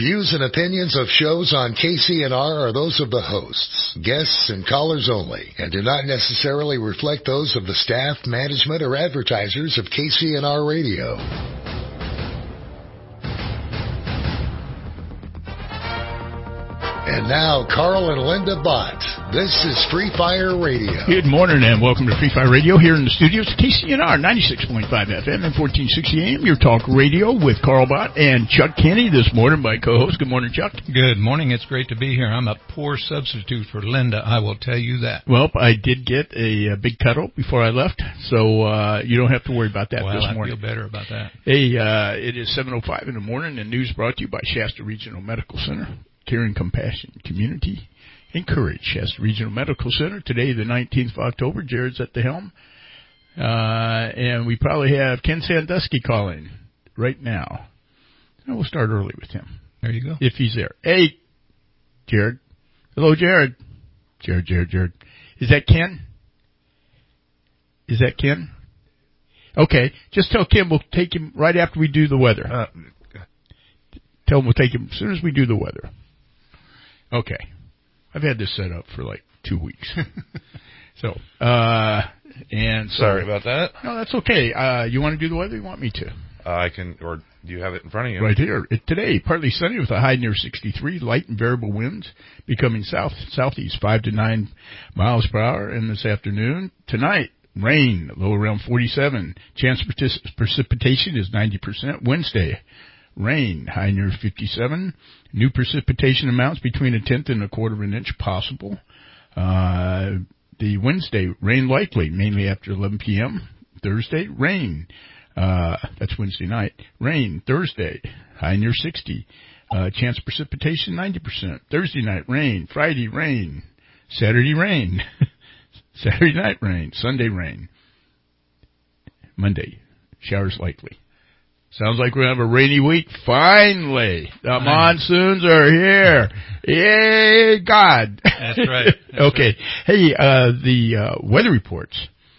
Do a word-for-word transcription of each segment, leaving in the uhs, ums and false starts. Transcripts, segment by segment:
Views and opinions of shows on K C N R are those of the hosts, guests, and callers only, and do not necessarily reflect those of the staff, management, or advertisers of K C N R Radio. And now, Carl and Linda Bott. This is Free Fire Radio. Good morning and welcome to Free Fire Radio here in the studios. K C N R ninety-six point five F M and fourteen sixty A M. Your talk radio with Carl Bott and Chuck Kenny this morning, my co-host. Good morning, Chuck. Good morning. It's great to be here. I'm a poor substitute for Linda, I will tell you that. Well, I did get a, a big cuddle before I left, so uh, you don't have to worry about that well, this morning. I feel better about that. Hey, uh, it is seven oh five in the morning, and news brought to you by Shasta Regional Medical Center. Caring, compassion, community, and courage. Shasta Regional Medical Center. Today, the nineteenth of October. Jared's at the helm. Uh, and we probably have Ken Sandusky calling right now. And we'll start early with him. There you go. If he's there. Hey, Jared. Hello, Jared. Jared, Jared, Jared. Is that Ken? Is that Ken? Okay. Just tell Ken we'll take him right after we do the weather. Uh, tell him we'll take him as soon as we do the weather. Okay. I've had this set up for like two weeks. so, uh, and so, sorry about that. No, that's okay. Uh, you want to do the weather? You want me to? Uh, I can, or do you have it in front of you? Right here. It, today, partly sunny with a high near sixty-three, light and variable winds becoming south, southeast, five to nine miles per hour. And this afternoon, tonight, rain, low around forty-seven. Chance of partic- precipitation is ninety percent. Wednesday, rain, high near fifty-seven. New precipitation amounts between a tenth and a quarter of an inch possible. Uh, the Wednesday, rain likely, mainly after eleven p.m. Thursday, rain. Uh, that's Wednesday night. Rain, Thursday, high near sixty. Uh, chance of precipitation, ninety percent. Thursday night, rain. Friday, rain. Saturday, rain. Saturday night, rain. Sunday, rain. Monday, showers likely. Sounds like we're going to have a rainy week. Finally, the monsoons are here. Yay, God. That's right. That's okay. Right. Hey, uh, the uh, weather reports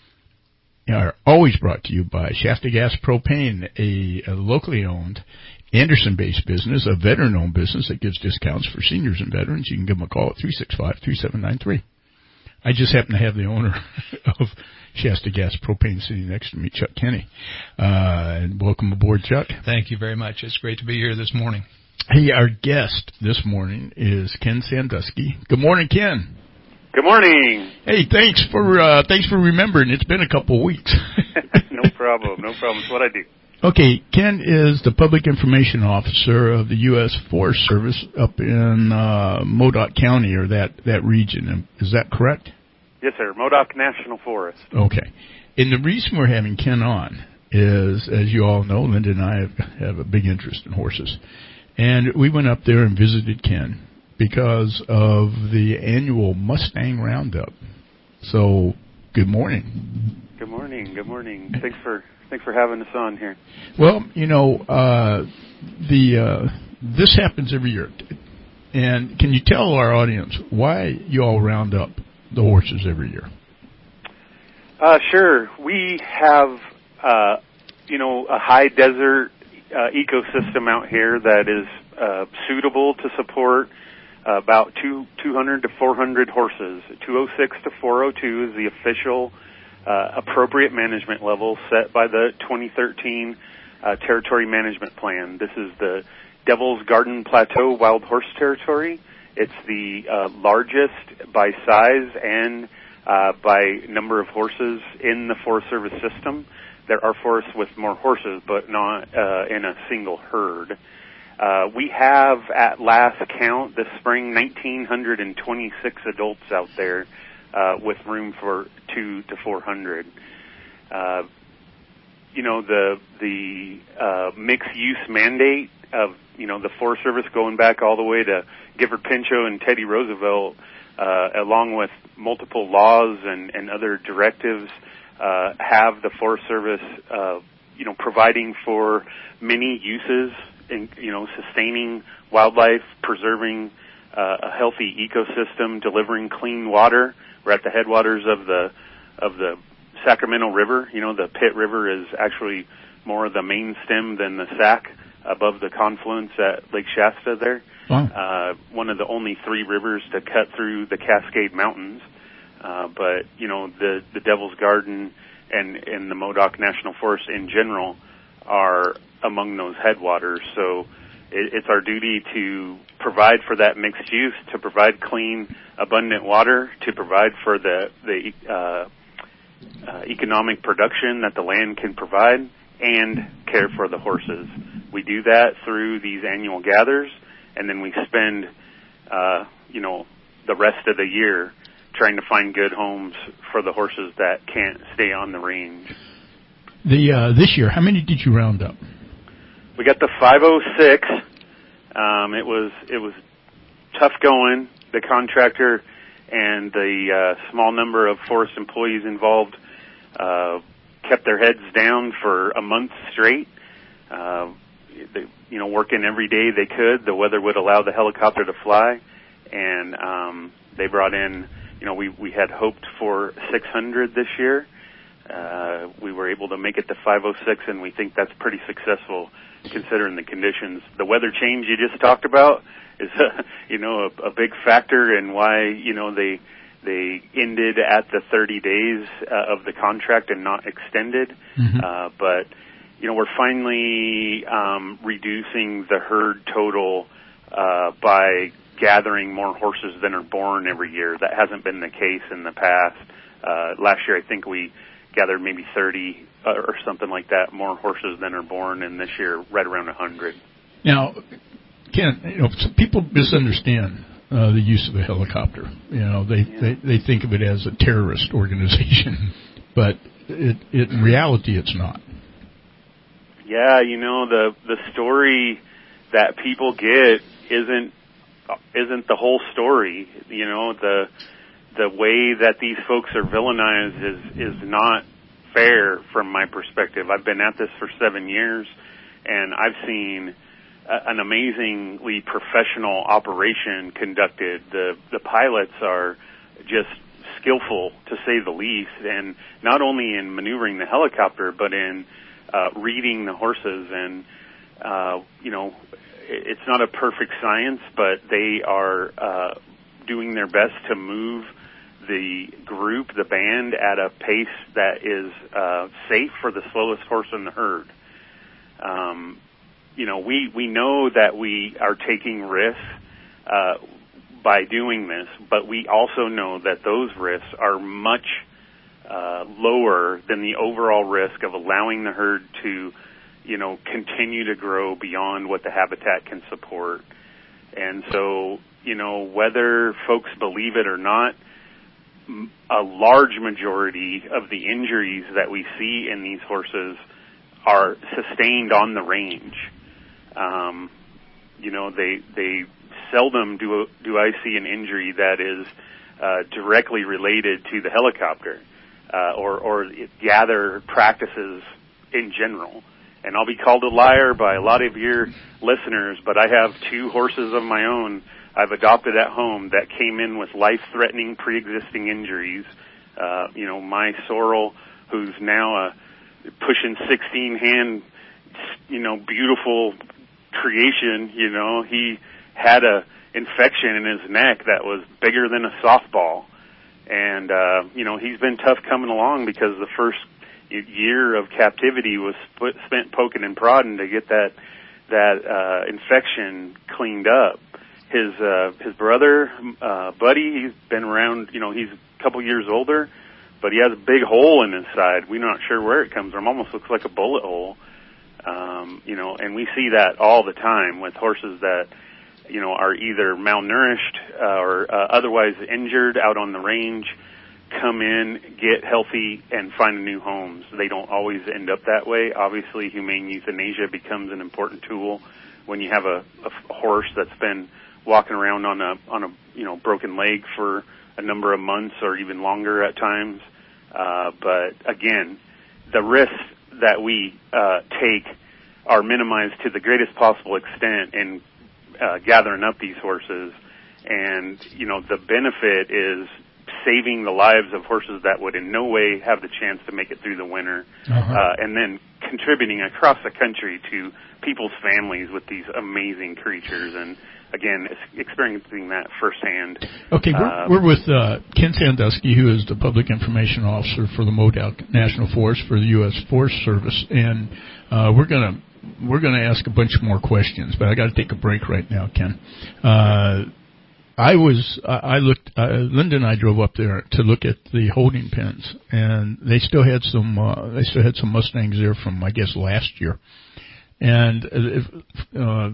are always brought to you by Shasta Gas Propane, a, a locally owned, Anderson-based business, a veteran-owned business that gives discounts for seniors and veterans. You can give them a call at three six five, three seven nine three. I just happen to have the owner of Shasta Gas Propane sitting next to me, Chuck Kenny. Uh, and welcome aboard, Chuck. Thank you very much. It's great to be here this morning. Hey, our guest this morning is Ken Sandusky. Good morning, Ken. Good morning. Hey, thanks for uh, thanks for remembering. It's been a couple of weeks. No problem. No problem. It's what I do. Okay, Ken is the Public Information Officer of the U S Forest Service up in uh, Modoc County, or that, that region. Is that correct? Yes, sir. Modoc National Forest. Okay. And the reason we're having Ken on is, as you all know, Linda and I have, have a big interest in horses. And we went up there and visited Ken because of the annual Mustang Roundup. So, good morning. Good morning. Good morning. Thanks for thanks for having us on here. Well, you know, uh, the uh, this happens every year. And can you tell our audience why you all round up the horses every year? Uh, sure. We have, uh, you know, a high desert uh, ecosystem out here that is uh, suitable to support uh, about two, 200 to four hundred horses. two oh six to four oh two is the official uh, appropriate management level set by the twenty thirteen uh, Territory Management Plan. This is the Devil's Garden Plateau Wild Horse Territory. It's the uh, largest by size and uh, by number of horses in the Forest Service system. There are forests with more horses, but not uh, in a single herd. Uh, we have, at last count this spring, one thousand nine hundred twenty-six adults out there uh, with room for two to four hundred. Uh, you know, the the uh, mixed-use mandate of, you know, the Forest Service going back all the way to Gifford Pinchot and Teddy Roosevelt, uh, along with multiple laws and, and other directives, uh, have the Forest Service, uh, you know, providing for many uses, in, you know, sustaining wildlife, preserving uh, a healthy ecosystem, delivering clean water. We're at the headwaters of the of the Sacramento River. You know, the Pitt River is actually more of the main stem than the Sac above the confluence at Lake Shasta there. Wow. Uh, one of the only three rivers to cut through the Cascade Mountains. Uh, but, you know, the, the Devil's Garden and, and the Modoc National Forest in general are among those headwaters. So it, it's our duty to provide for that mixed use, to provide clean, abundant water, to provide for the, the uh, uh, economic production that the land can provide, and care for the horses. We do that through these annual gathers, and then we spend, uh, you know, the rest of the year trying to find good homes for the horses that can't stay on the range. The uh, this year, how many did you round up? We got the five oh six. Um, it was it was tough going. The contractor and the uh, small number of forest employees involved uh, kept their heads down for a month straight. Uh, they, you know, working every day they could. The weather would allow the helicopter to fly, and um, they brought in. You know, we we had hoped for six hundred this year. Uh, we were able to make it to five oh six, and we think that's pretty successful considering the conditions. The weather change you just talked about is, uh, you know, a, a big factor in why, you know, they they ended at the thirty days uh, of the contract and not extended. Mm-hmm. Uh, but, you know, we're finally um, reducing the herd total uh, by gathering more horses than are born every year. That hasn't been the case in the past. Uh, last year, I think we gathered maybe thirty uh, or something like that, more horses than are born, and this year, right around one hundred. Now, Ken, you know, some people misunderstand uh, the use of a helicopter. You know, they, yeah. they, they think of it as a terrorist organization, but it, it, in reality, it's not. Yeah, you know, the the story that people get isn't isn't the whole story. You know, the the way that these folks are villainized is is not fair from my perspective. I've been at this for seven years, and I've seen a, an amazingly professional operation conducted. The the pilots are just skillful, to say the least, and not only in maneuvering the helicopter, but in uh, reading the horses. And uh, you know, it's not a perfect science, but they are uh, doing their best to move the group, the band, at a pace that is uh, safe for the slowest horse in the herd. Um, you know, we, we know that we are taking risks uh, by doing this, but we also know that those risks are much uh, lower than the overall risk of allowing the herd to, you know, continue to grow beyond what the habitat can support. And so, you know, whether folks believe it or not, a large majority of the injuries that we see in these horses are sustained on the range. Um, you know, they they seldom do do I see an injury that is uh, directly related to the helicopter uh, or or gather practices in general. And I'll be called a liar by a lot of your listeners, but I have two horses of my own I've adopted at home that came in with life-threatening pre-existing injuries. Uh, you know, my sorrel, who's now a pushing sixteen hand, you know, beautiful creation, you know, he had a infection in his neck that was bigger than a softball. And, uh, you know, he's been tough coming along because the first year of captivity was split, spent poking and prodding to get that, that, uh, infection cleaned up. His, uh, his brother, uh, Buddy, he's been around, you know, he's a couple years older, but he has a big hole in his side. We're not sure where it comes from. Almost looks like a bullet hole. Um, you know, and we see that all the time with horses that, you know, are either malnourished uh, or uh, otherwise injured out on the range, come in, get healthy, and find new homes. They don't always end up that way. Obviously, humane euthanasia becomes an important tool when you have a, a horse that's been walking around on a on a you know broken leg for a number of months or even longer at times. Uh, but again, the risks that we uh, take are minimized to the greatest possible extent in uh, gathering up these horses. And, you know, the benefit is saving the lives of horses that would in no way have the chance to make it through the winter, uh-huh. uh, and then contributing across the country to people's families with these amazing creatures, and again, experiencing that firsthand. Okay, we're, uh, we're with uh, Ken Sandusky, who is the Public Information Officer for the Modoc National Forest for the U S Forest Service, and uh, we're gonna we're gonna ask a bunch more questions, but I got to take a break right now, Ken. Uh, I was I looked. Uh, Linda and I drove up there to look at the holding pens, and they still had some. Uh, they still had some Mustangs there from, I guess, last year, and uh,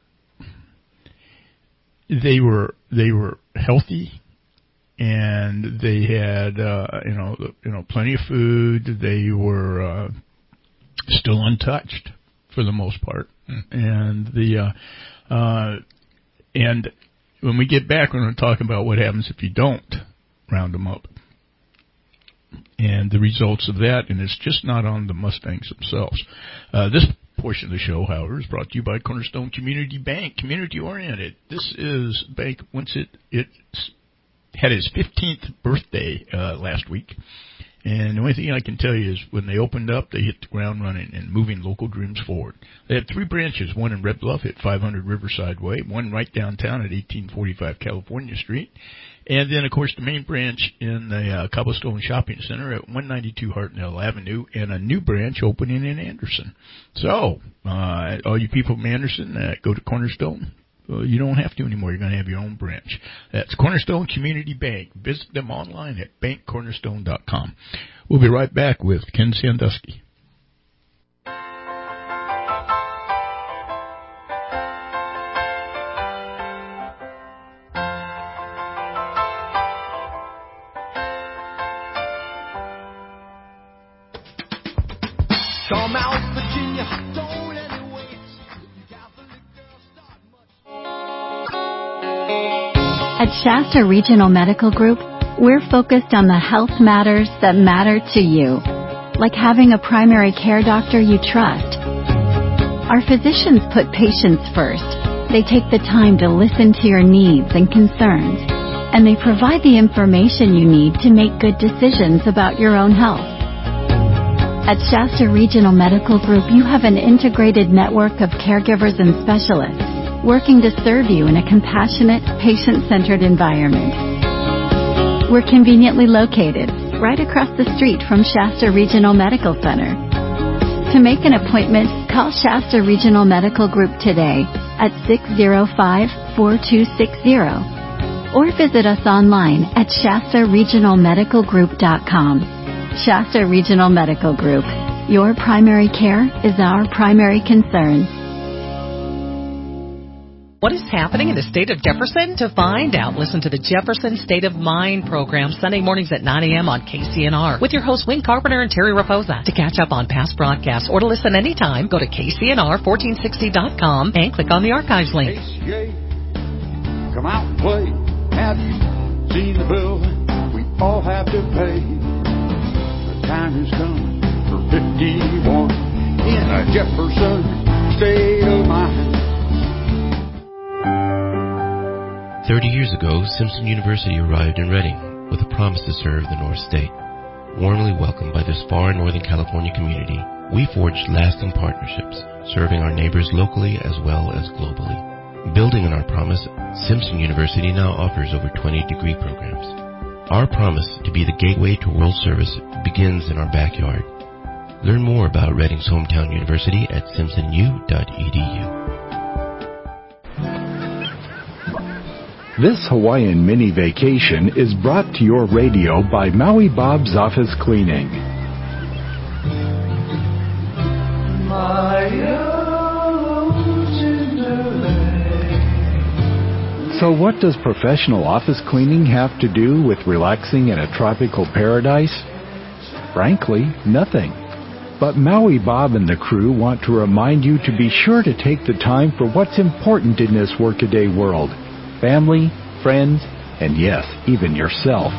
they were they were healthy, and they had uh, you know you know plenty of food. They were uh, still untouched for the most part, mm. and the uh, uh, and. When we get back, we're going to talk about what happens if you don't round them up and the results of that, and it's just not on the Mustangs themselves. Uh, this portion of the show, however, is brought to you by Cornerstone Community Bank, community-oriented. This is bank, once it, it had its fifteenth birthday uh, last week, and the only thing I can tell you is when they opened up, they hit the ground running and moving local dreams forward. They had three branches, one in Red Bluff at five hundred Riverside Way, one right downtown at eighteen forty-five California Street, and then, of course, the main branch in the uh, Cobblestone Shopping Center at one ninety-two Hartnell Avenue, and a new branch opening in Anderson. So, uh, all you people from Anderson, uh, go to Cornerstone. Well, you don't have to anymore. You're going to have your own branch. That's Cornerstone Community Bank. Visit them online at bank cornerstone dot com. We'll be right back with Ken Sandusky. At Shasta Regional Medical Group, we're focused on the health matters that matter to you, like having a primary care doctor you trust. Our physicians put patients first. They take the time to listen to your needs and concerns, and they provide the information you need to make good decisions about your own health. At Shasta Regional Medical Group, you have an integrated network of caregivers and specialists working to serve you in a compassionate, patient-centered environment. We're conveniently located right across the street from Shasta Regional Medical Center. To make an appointment, call Shasta Regional Medical Group today at six oh five, four two six oh or visit us online at shasta regional medical group dot com. Shasta Regional Medical Group. Your primary care is our primary concern. What is happening in the state of Jefferson? To find out, listen to the Jefferson State of Mind program Sunday mornings at nine a.m. on K C N R with your hosts Wayne Carpenter and Terry Raposa. To catch up on past broadcasts or to listen anytime, go to K C N R fourteen sixty dot com and click on the archives link. K C A, come out and play. Have you seen the bill we all have to pay? The time has come for fifty-one in a Jefferson State of Mind. Thirty years ago, Simpson University arrived in Redding with a promise to serve the North State. Warmly welcomed by this far Northern California community, we forged lasting partnerships, serving our neighbors locally as well as globally. Building on our promise, Simpson University now offers over twenty degree programs. Our promise to be the gateway to world service begins in our backyard. Learn more about Redding's hometown university at simpson u dot e d u. This Hawaiian mini vacation is brought to your radio by Maui Bob's Office Cleaning. So what does professional office cleaning have to do with relaxing in a tropical paradise? Frankly, nothing. But Maui Bob and the crew want to remind you to be sure to take the time for what's important in this workaday world. Family, friends, and yes, even yourself.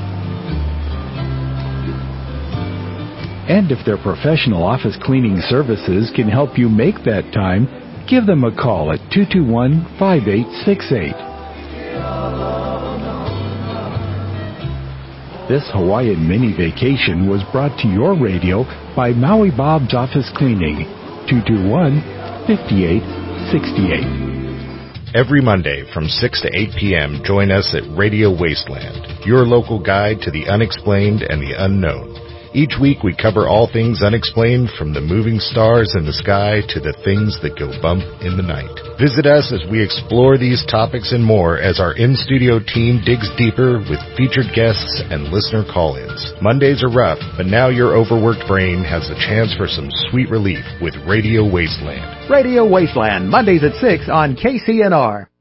And if their professional office cleaning services can help you make that time, give them a call at two two one, five eight six eight. This Hawaiian mini vacation was brought to your radio by Maui Bob's Office Cleaning, two two one, five eight six eight. Every Monday from six to eight p.m., join us at Radio Wasteland, your local guide to the unexplained and the unknown. Each week we cover all things unexplained, from the moving stars in the sky to the things that go bump in the night. Visit us as we explore these topics and more as our in-studio team digs deeper with featured guests and listener call-ins. Mondays are rough, but now your overworked brain has a chance for some sweet relief with Radio Wasteland. Radio Wasteland, Mondays at six on K C N R.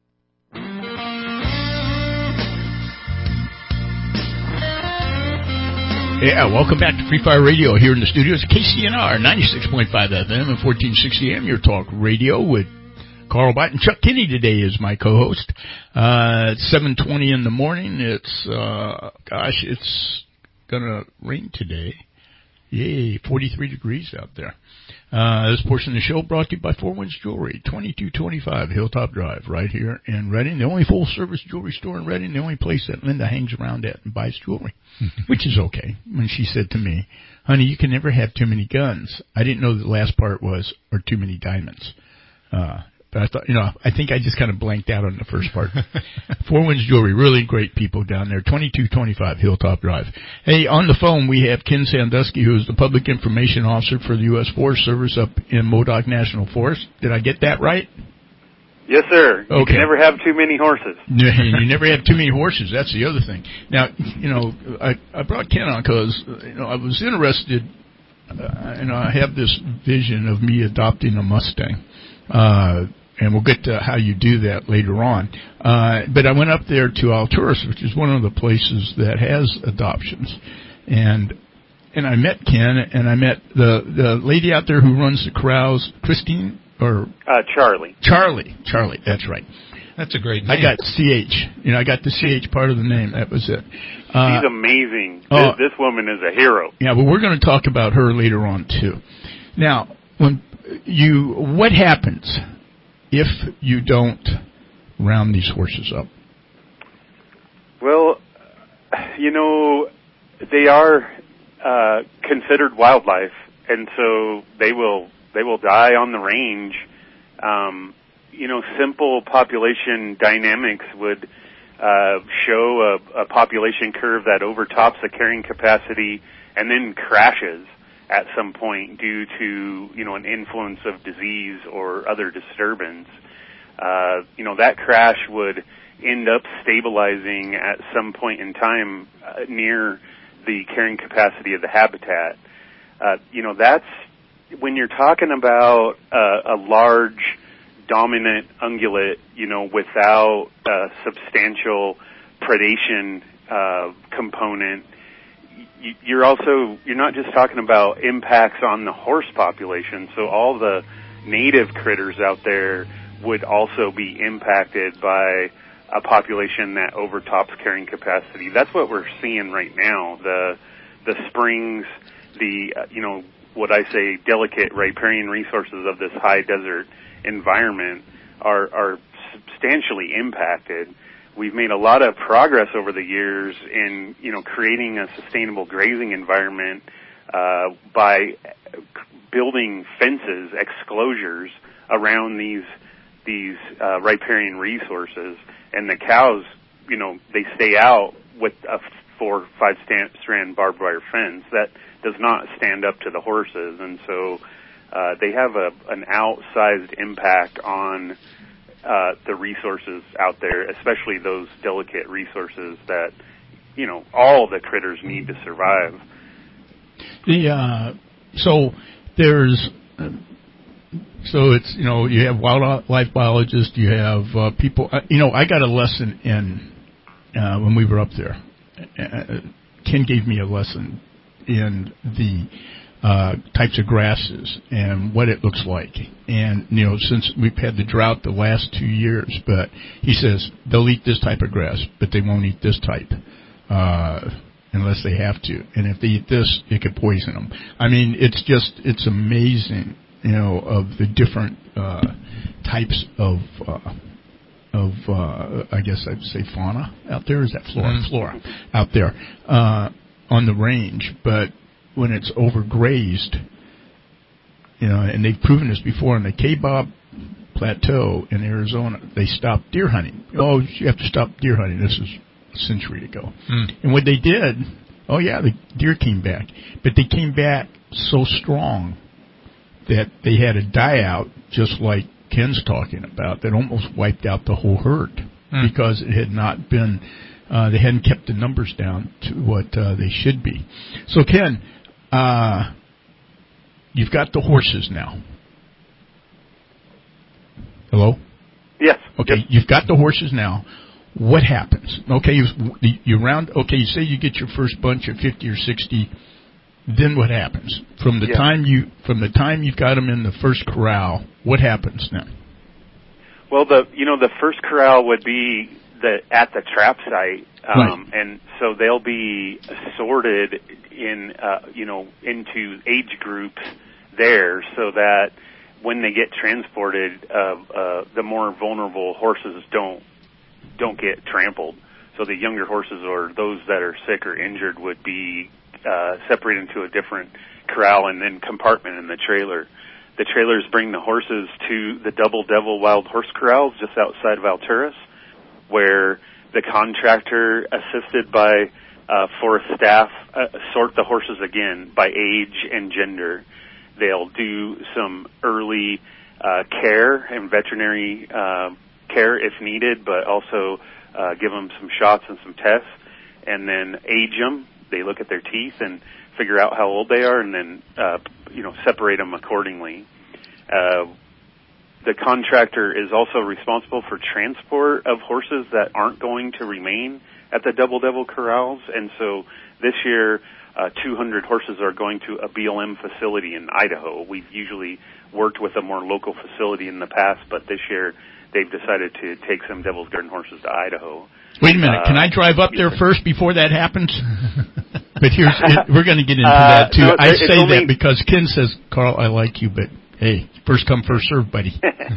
Yeah, welcome back to Free Fire Radio here in the studios, K C N R, ninety-six point five F M and fourteen sixty A M, your talk radio with Carl Biden. Chuck Kinney today is my co-host. Uh, it's seven twenty in the morning. It's, uh, gosh, it's gonna rain today. Yay, forty-three degrees out there. Uh, this portion of the show brought to you by Four Winds Jewelry, twenty-two twenty-five Hilltop Drive, right here in Reading. The only full-service jewelry store in Reading, the only place that Linda hangs around at and buys jewelry, which is okay. When she said to me, honey, you can never have too many guns. I didn't know the last part was, or too many diamonds. Uh, But I thought, you know, I think I just kind of blanked out on the first part. Four Winds Jewelry, really great people down there, twenty-two twenty-five Hilltop Drive. Hey, on the phone we have Ken Sandusky, who is the Public Information Officer for the U S Forest Service up in Modoc National Forest. Did I get that right? Yes, sir. You okay. can never have too many horses. You never have too many horses. That's the other thing. Now, you know, I, I brought Ken on because, you know, I was interested, uh, you know, I have this vision of me adopting a Mustang. Uh, and we'll get to how you do that later on. Uh, but I went up there to Alturas, which is one of the places that has adoptions. And, and I met Ken, and I met the, the lady out there who runs the corrals, Christine, or? Uh, Charlie. Charlie. Charlie, that's right. That's a great name. I got C H. You know, I got the C H part of the name. That was it. Uh, She's amazing. Oh, this, this woman is a hero. Yeah, but we're going to talk about her later on, too. Now, when you, what happens if you don't round these horses up? Well, you know, they are uh, considered wildlife, and so they will they will die on the range. Um, you know, simple population dynamics would uh, show a, a population curve that overtops the carrying capacity and then crashes at some point due to, you know, an influence of disease or other disturbance. Uh, you know, that crash would end up stabilizing at some point in time uh, near the carrying capacity of the habitat. Uh, you know, that's, when you're talking about uh, a large dominant ungulate, you know, without a substantial predation uh, component, you're also, you're not just talking about impacts on the horse population, so all the native critters out there would also be impacted by a population that overtops carrying capacity. That's what we're seeing right now. The the springs, the, uh, you know, what I say delicate riparian resources of this high desert environment are, are substantially impacted. We've made a lot of progress over the years in, you know, creating a sustainable grazing environment uh, by building fences, exclosures around these these uh, riparian resources, and the cows, you know, they stay out with a four, five strand barbed wire fence that does not stand up to the horses, and so uh, they have a an outsized impact on Uh, the resources out there, especially those delicate resources that, you know, all the critters need to survive. The uh, so there's uh, so it's, you know, you have wildlife biologists, you have uh, people. Uh, you know, I got a lesson in uh, when we were up there. Uh, Ken gave me a lesson in the Uh, types of grasses and what it looks like. And, you know, since we've had the drought the last two years, but he says they'll eat this type of grass, but they won't eat this type, uh, unless they have to. And if they eat this, it could poison them. I mean, it's just, it's amazing, you know, of the different, uh, types of, uh, of, uh, I guess I'd say fauna out there. Is that flora? Mm-hmm. Flora out there. Uh, on the range, but when it's overgrazed, you know, and they've proven this before on the Kaibab Plateau in Arizona, they stopped deer hunting. Oh, you have to stop deer hunting. This is a century ago. Mm. And what they did, oh yeah, the deer came back, but they came back so strong that they had a die out, just like Ken's talking about, that almost wiped out the whole herd mm. because it had not been, uh, they hadn't kept the numbers down to what uh, they should be. So Ken, uh, you've got the horses now. Hello? Yes. Okay, yes. You've got the horses now. What happens? Okay, you, you round. Okay, you say you get your first bunch of fifty or sixty. Then what happens? From the yeah. time you from the time you've got them in the first corral, what happens then? Well, the you know the first corral would be the at the trap site, um, right. and so they'll be sorted in uh, you know into age groups there, so that when they get transported, uh, uh, the more vulnerable horses don't don't get trampled. So the younger horses or those that are sick or injured would be uh, separated into a different corral and then compartment in the trailer. The trailers bring the horses to the Double Devil Wild Horse Corrals just outside of Alturas, where the contractor, assisted by uh, forest staff, uh, sort the horses again by age and gender. They'll do some early uh, care and veterinary uh, care if needed, but also uh, give them some shots and some tests, and then age them. They look at their teeth and figure out how old they are, and then uh, you know separate them accordingly. Uh, the contractor is also responsible for transport of horses that aren't going to remain at the Double Devil Corrals, and so this year, Uh, two hundred horses are going to a B L M facility in Idaho. We've usually worked with a more local facility in the past, but this year they've decided to take some Devil's Garden horses to Idaho. Wait a minute. Uh, Can I drive up there first before that happens? But here's, it, we're going to get into uh, that too. No, I say only, that because Ken says, Carl, I like you, but hey, first come, first serve, buddy.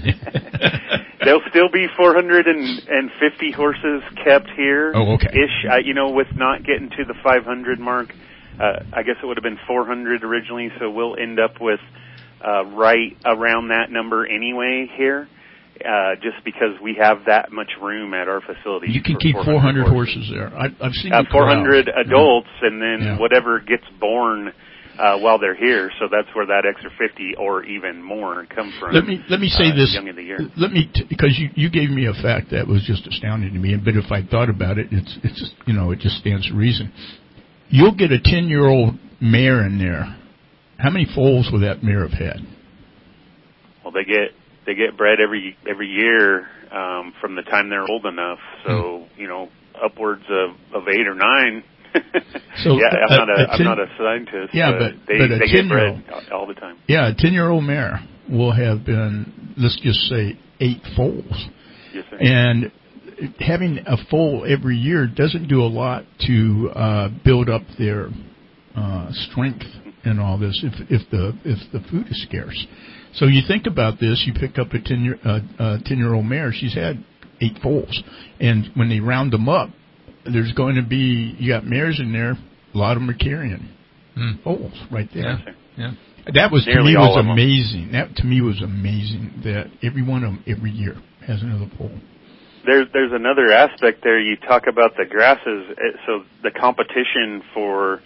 There'll still be four hundred fifty horses kept here. Oh, okay. Ish, uh, you know, with not getting to the five hundred mark. Uh, I guess it would have been four hundred originally, so we'll end up with uh, right around that number anyway here, uh, just because we have that much room at our facility. You can keep four hundred horses. horses there. I, I've seen uh, four hundred corrals. adults, yeah. and then yeah. whatever gets born uh, while they're here. So that's where that extra fifty or even more come from. Let me let me say uh, this. Young in the year. Let me t- because you, you gave me a fact that was just astounding to me. But if I thought about it, it's it's just, you know it just stands to reason. You'll get a ten-year-old mare in there. How many foals would that mare have had? Well, they get they get bred every every year um, from the time they're old enough. So mm. you know, upwards of, of eight or nine. So yeah, I'm a, not a, a ten, I'm not a scientist. Yeah, but, but they, but a they get bred all the time. Yeah, a ten-year-old mare will have been, let's just say, eight foals. Yes, sir. And having a foal every year doesn't do a lot to uh, build up their uh, strength and all this if if the if the food is scarce. So you think about this: you pick up a ten year uh, uh, ten year old mare. She's had eight foals, and when they round them up, there's going to be you got mares in there. A lot of them are carrying mm. foals right there. Yeah, yeah. That was Nearly to me was all amazing. That to me was amazing that every one of them every year has another foal. There's there's another aspect there. You talk about the grasses, so the competition for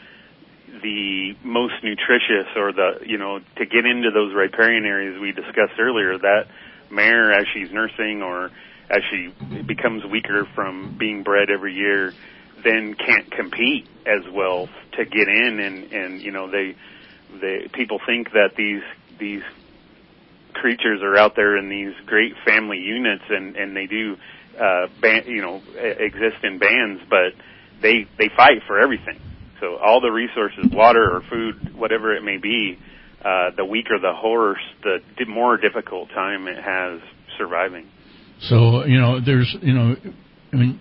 the most nutritious, or the you know to get into those riparian areas we discussed earlier. That mare, as she's nursing or as she becomes weaker from being bred every year, then can't compete as well to get in, and and you know they they people think that these these creatures are out there in these great family units, and and they do. Uh, band, you know, exist in bands, but they they fight for everything. So all the resources, water or food, whatever it may be, uh, the weaker the horse, the more difficult time it has surviving. So you know, there's you know, I mean,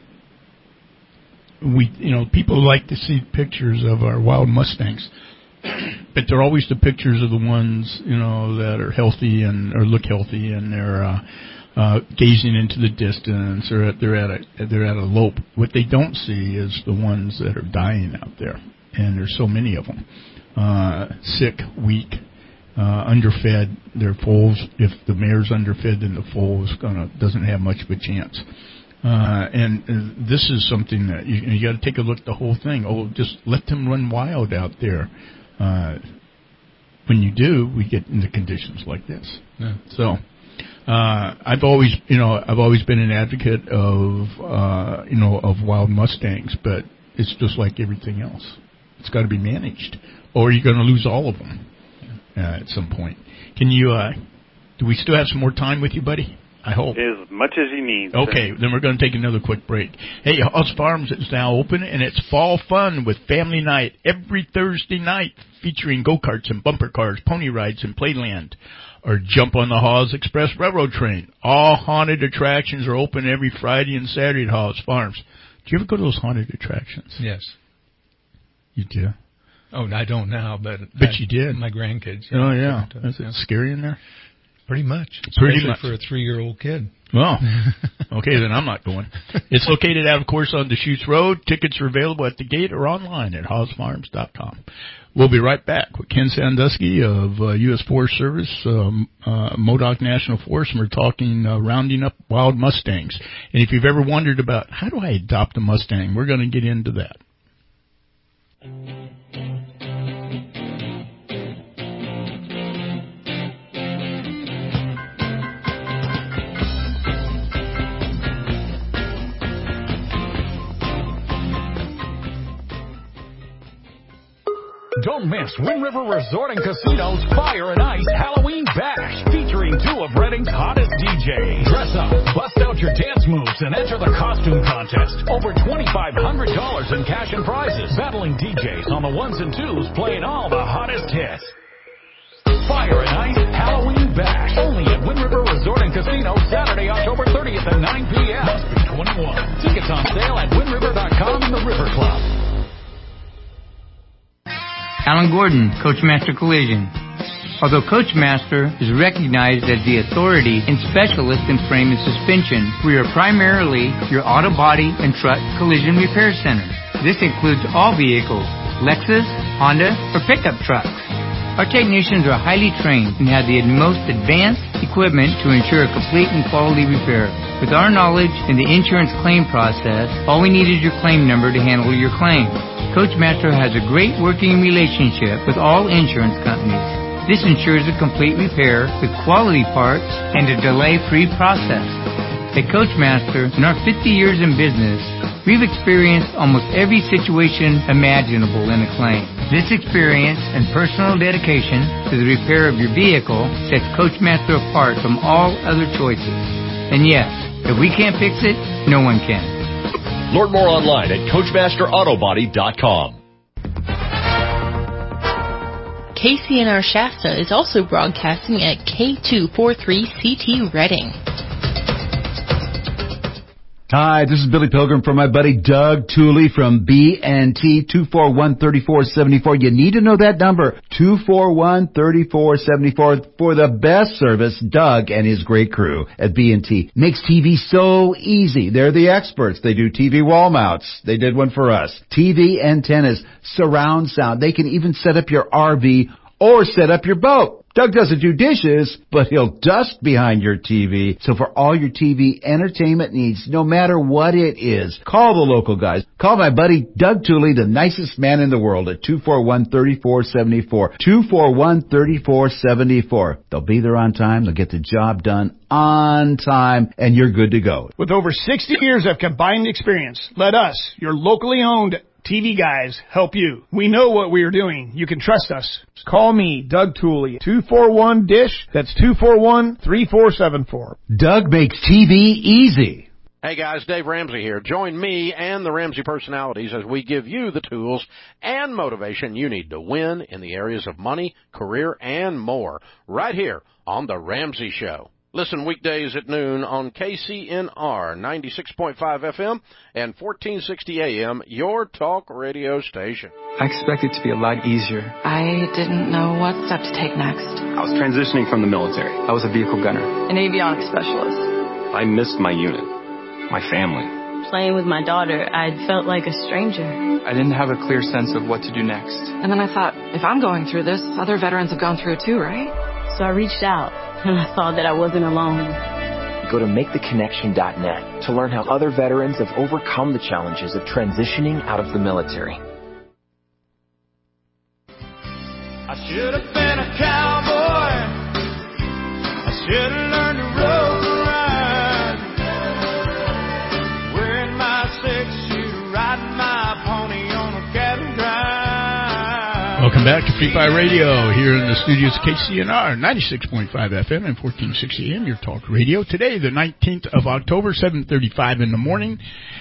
we you know, people like to see pictures of our wild Mustangs, but they're always the pictures of the ones you know that are healthy and or look healthy, and they're. Uh, Uh, gazing into the distance, or they're at a they're at a lope. What they don't see is the ones that are dying out there, and there's so many of them. Uh, sick, weak, uh, underfed. Their foals, if the mare's underfed, then the foal is gonna doesn't have much of a chance. Uh, and uh, this is something that you, you got to take a look at the whole thing. Oh, just let them run wild out there. Uh, when you do, we get into conditions like this. Yeah. So. Uh, I've always, you know, I've always been an advocate of, uh, you know, of wild Mustangs, but it's just like everything else. It's got to be managed, or you're going to lose all of them uh, at some point. Can you, uh, do we still have some more time with you, buddy? I hope. As much as you need. Okay, sir. then we're going to take another quick break. Hey, Hoss Farms is now open, and it's fall fun with family night every Thursday night, featuring go-karts and bumper cars, pony rides, and playland. Or jump on the Hawes Express Railroad train. All haunted attractions are open every Friday and Saturday at Hawes Farms. Do you ever go to those haunted attractions? Yes. You do? Oh, I don't now, but but I, you did. My grandkids. Oh yeah. To, Is it yeah. scary in there? Pretty much. Pretty Especially much for a three-year-old kid. Well, okay, then I'm not going. It's located out, of course, on Deschutes Road. Tickets are available at the gate or online at hawes farms dot com. We'll be right back with Ken Sandusky of uh, U S Forest Service, um, uh, Modoc National Forest, and we're talking uh, rounding up wild Mustangs. And if you've ever wondered about how do I adopt a Mustang, we're going to get into that. Don't miss Wind River Resort and Casino's Fire and Ice Halloween Bash, featuring two of Redding's hottest D Js. Dress up, bust out your dance moves, and enter the costume contest. Over twenty-five hundred dollars in cash and prizes. Battling D Js on the ones and twos, playing all the hottest hits. Fire and Ice Halloween Bash, only at Wind River Resort and Casino, Saturday, October thirtieth at nine p.m. Must be twenty-one. Tickets on sale at wind river dot com and the River Club. Alan Gordon, Coachmaster Collision. Although Coachmaster is recognized as the authority and specialist in frame and suspension, we are primarily your auto body and truck collision repair center. This includes all vehicles, Lexus, Honda, or pickup trucks. Our technicians are highly trained and have the most advanced equipment to ensure a complete and quality repair. With our knowledge in the insurance claim process, all we need is your claim number to handle your claim. Coachmaster has a great working relationship with all insurance companies. This ensures a complete repair with quality parts and a delay-free process. At Coachmaster, in our fifty years in business, we've experienced almost every situation imaginable in a claim. This experience and personal dedication to the repair of your vehicle sets Coachmaster apart from all other choices. And yes, if we can't fix it, no one can. Learn more online at coachmaster auto body dot com. K C N R Shasta is also broadcasting at K two forty-three C T Redding. Hi, this is Billy Pilgrim from my buddy Doug Tooley from B and T, two four one, three four seven four. You need to know that number, two four one, three four seven four, for the best service. Doug and his great crew at B and T makes T V so easy. They're the experts. They do T V wall mounts. They did one for us. T V antennas, surround sound. They can even set up your R V or set up your boat. Doug doesn't do dishes, but he'll dust behind your T V. So for all your T V entertainment needs, no matter what it is, call the local guys. Call my buddy Doug Tooley, the nicest man in the world, at two four one, three four seven four. two four one, three four seven four. They'll be there on time. They'll get the job done on time, and you're good to go. With over sixty years of combined experience, let us, your locally owned T V guys, help you. We know what we are doing. You can trust us. Call me, Doug Tooley, two four one D I S H. That's two four one, three four seven four. Doug makes T V easy. Hey guys, Dave Ramsey here. Join me and the Ramsey personalities as we give you the tools and motivation you need to win in the areas of money, career, and more, right here on The Ramsey Show. Listen weekdays at noon on K C N R ninety-six point five F M and fourteen sixty A M, your talk radio station. I expected it to be a lot easier. I didn't know what step to take next. I was transitioning from the military. I was a vehicle gunner. An avionics specialist. I missed my unit, my family. playing with my daughter, I felt like a stranger. I didn't have a clear sense of what to do next. And then I thought, if I'm going through this, other veterans have gone through it too, right? So I reached out, and I saw that I wasn't alone. Go to make the connection dot net to learn how other veterans have overcome the challenges of transitioning out of the military. I should have been a cowboy. I should have learned to rope and ride. Wearing my six-shooter, riding my pony on a cattle drive. Welcome back to Free Fire Radio here in the studios of K C N R, ninety-six point five F M and fourteen sixty A M, your talk radio. Today, the nineteenth of October, seven thirty-five in the morning,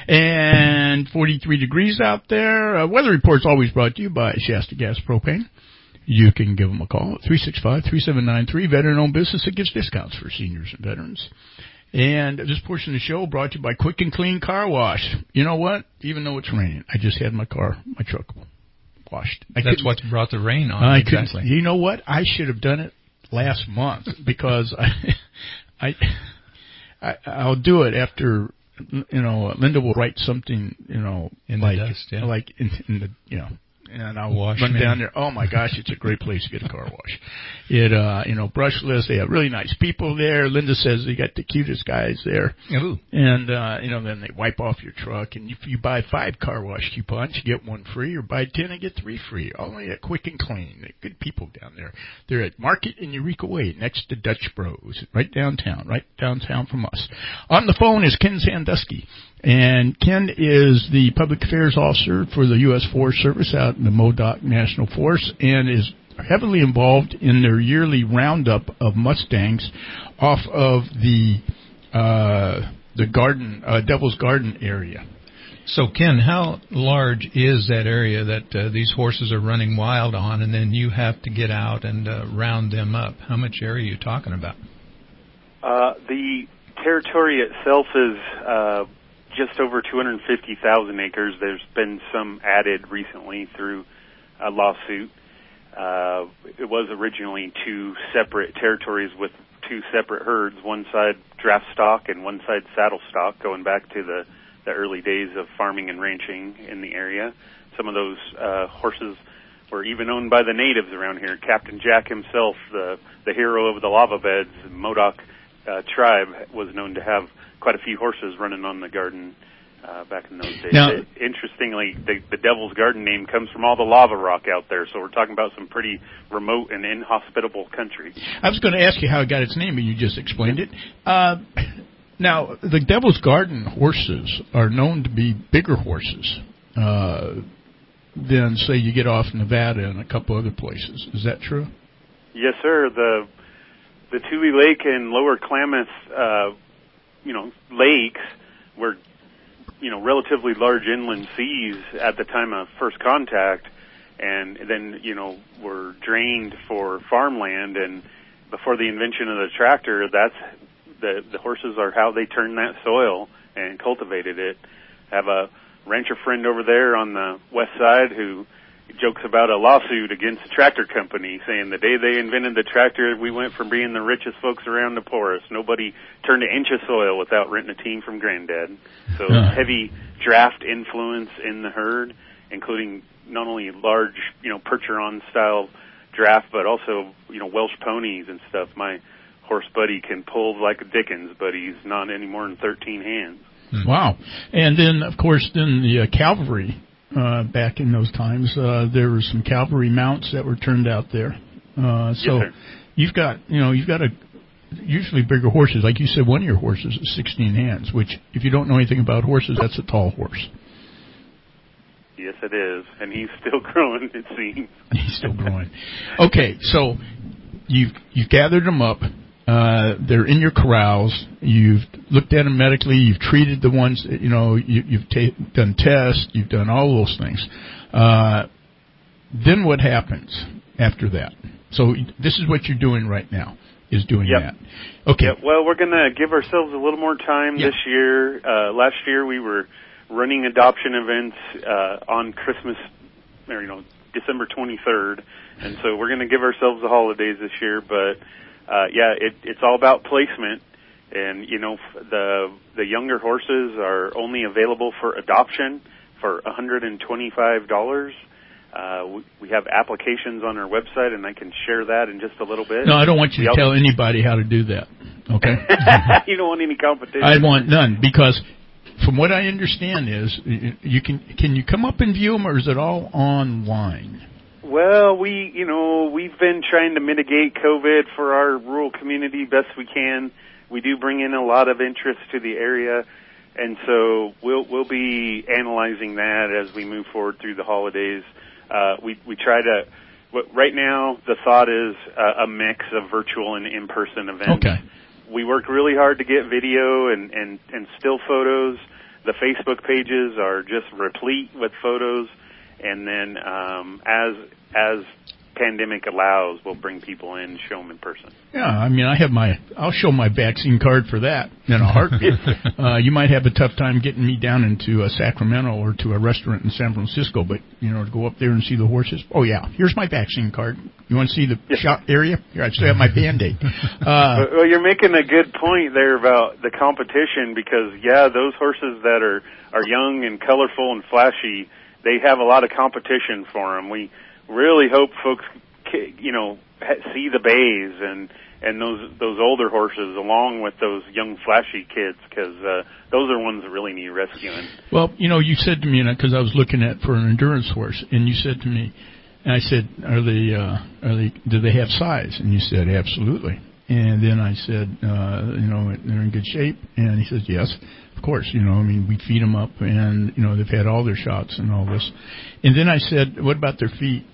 and forty-three degrees out there. Uh, weather report's always brought to you by Shasta Gas Propane. You can give them a call at three six five, three seven nine three, veteran-owned business that gives discounts for seniors and veterans. And this portion of the show brought to you by Quick and Clean Car Wash. You know what? Even though it's raining, I just had my car, my truck washed. I That's what brought the rain on. I exactly. You know what? I should have done it last month because I, I, I, I'll do it after, you know, Linda will write something, you know, in like, the dust, yeah. like in, in the, you know, and I'll wash run me. down there. Oh my gosh, it's a great place to get a car wash. It, uh, you know, brushless. They have really nice people there. Linda says they got the cutest guys there. Ooh. And, uh, you know, then they wipe off your truck. And if you buy five car wash coupons, you get one free, or buy ten and get three free. Only at Quick and Clean. They're good people down there. They're at Market and Eureka Way, next to Dutch Bros, right downtown, right downtown from us. On the phone is Ken Sandusky. And Ken is the public affairs officer for the U S Forest Service out in the Modoc National Forest, and is heavily involved in their yearly roundup of Mustangs off of the uh, the garden, uh, Devil's Garden area. So, Ken, how large is that area that uh, these horses are running wild on, and then you have to get out and uh, round them up? How much area are you talking about? Uh, the territory itself is uh, just over two hundred fifty thousand acres. There's been some added recently through a lawsuit. Uh, it was originally two separate territories with two separate herds, one side draft stock and one side saddle stock, going back to the, the early days of farming and ranching in the area. Some of those uh, horses were even owned by the natives around here. Captain Jack himself, the, the hero of the lava beds, Modoc uh, tribe, was known to have quite a few horses running on the garden uh, back in those days. Now, it, interestingly, the, the Devil's Garden name comes from all the lava rock out there, so we're talking about some pretty remote and inhospitable country. I was going to ask you how it got its name, but you just explained it. Uh, now, the Devil's Garden horses are known to be bigger horses uh, than, say, you get off Nevada and a couple other places. Is that true? Yes, sir. The the Tule Lake and Lower Klamath uh, you know, lakes were, you know, relatively large inland seas at the time of first contact, and then, you know, were drained for farmland. And before the invention of the tractor, that's the the horses are how they turned that soil and cultivated it. I have a rancher friend over there on the west side who jokes about a lawsuit against the tractor company, saying the day they invented the tractor, we went from being the richest folks around to poorest. Nobody turned an inch of soil without renting a team from Granddad. So Huh. heavy draft influence in the herd, including not only large, you know, Percheron style draft, but also, you know, Welsh ponies and stuff. My horse buddy can pull like a Dickens, but he's not any more than thirteen hands. Wow. And then, of course, then the uh, cavalry. Uh, back in those times, uh, there were some cavalry mounts that were turned out there. Uh, so Yes, sir. you've got, you know, you've got a usually bigger horses. Like you said, one of your horses is sixteen hands, which, if you don't know anything about horses, that's a tall horse. Yes, it is, and he's still growing, it seems. He's still growing. Okay, so you've you've gathered them up. Uh, they're in your corrals. You've looked at them medically. You've treated the ones, you know, you, you've ta- done tests. You've done all those things. Uh, then what happens after that? So this is what you're doing right now, is doing Yep. that. Okay. Yep. Well, we're going to give ourselves a little more time Yep. this year. Uh, last year we were running adoption events uh, on Christmas, or, you know, December twenty-third. And so we're going to give ourselves the holidays this year, but Uh, yeah, it, it's all about placement. And, you know, the the younger horses are only available for adoption for one hundred twenty-five dollars. Uh, we, we have applications on our website, and I can share that in just a little bit. No, I don't want you we to also, tell anybody how to do that, okay? You don't want any competition? I want none, because from what I understand is, you can can you come up and view them, or is it all online? Well, we, you know, we've been trying to mitigate COVID for our rural community best we can. We do bring in a lot of interest to the area, and so we'll we'll be analyzing that as we move forward through the holidays. Uh, we we try to. Right now, the thought is uh, a mix of virtual and in-person events. Okay. We work really hard to get video and and and still photos. The Facebook pages are just replete with photos, and then um, as as pandemic allows, we'll bring people in, show them in person. Yeah, I mean, I have my, I'll show my vaccine card for that in a heartbeat. uh, you might have a tough time getting me down into uh, Sacramento or to a restaurant in San Francisco, but, you know, to go up there and see the horses, oh, yeah, here's my vaccine card. You want to see the yeah. shot area? Here, I still have my Band-Aid. Uh, well, you're making a good point there about the competition because, yeah, those horses that are, are young and colorful and flashy, they have a lot of competition for them. We really hope folks, you know, see the bays and and those those older horses along with those young flashy kids because uh, those are ones that really need rescuing. Well, you know, you said to me, because I was looking at for an endurance horse, and you said to me, and I said, are they uh, are they do they have size? And you said absolutely. And then I said, uh, you know, they're in good shape, and he says yes. Of course, you know, I mean, we feed them up, and you know, they've had all their shots and all this. And then I said, what about their feet?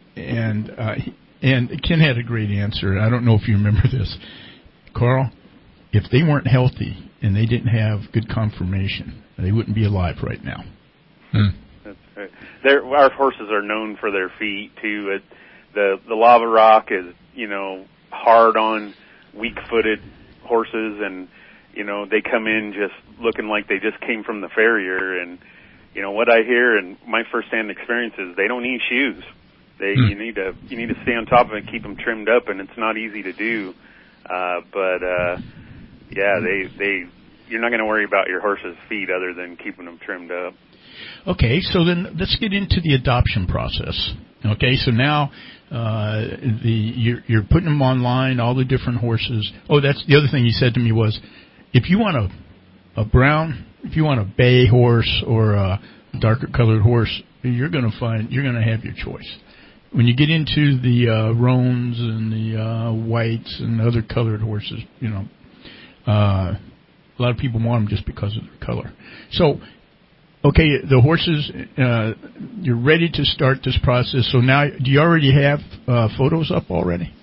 And uh, and Ken had a great answer. I don't know if you remember this, Carl. If they weren't healthy and they didn't have good conformation, they wouldn't be alive right now. Hmm. That's right. They're, our horses are known for their feet too. It, the the lava rock is, you know, hard on weak-footed horses, and you know they come in just looking like they just came from the farrier. And you know what I hear, and my first-hand experience is they don't need shoes. They, hmm. you need to you need to stay on top of it and keep them trimmed up, and it's not easy to do. Uh, but uh, yeah, they they you're not going to worry about your horse's feet other than keeping them trimmed up. Okay, so then let's get into the adoption process. Okay, so now uh, the you're, you're putting them online, all the different horses. Oh, that's the other thing he said to me was, if you want a a brown, if you want a bay horse or a darker colored horse, you're going to find you're going to have your choice. When you get into the uh, roans and the uh, whites and other colored horses, you know, uh, a lot of people want them just because of their color. So, okay, the horses, uh, you're ready to start this process. So now, do you already have uh, photos up already?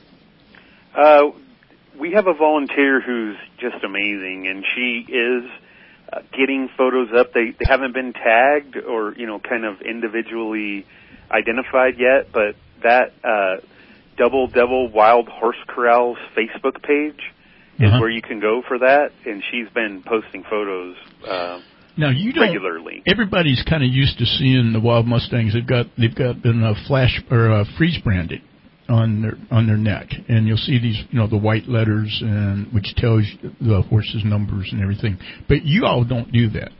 Uh, we have a volunteer who's just amazing, and she is uh, getting photos up. They, they haven't been tagged or, you know, kind of individually identified yet, but that uh, Double Devil Wild Horse Corrals Facebook page is uh-huh. where you can go for that, and she's been posting photos uh, now you don't, regularly. Everybody's kind of used to seeing the Wild Mustangs. They've got they've got been uh, flash or uh, freeze branded on their on their neck, and you'll see these, you know, the white letters and which tells the horse's numbers and everything. But you all don't do that.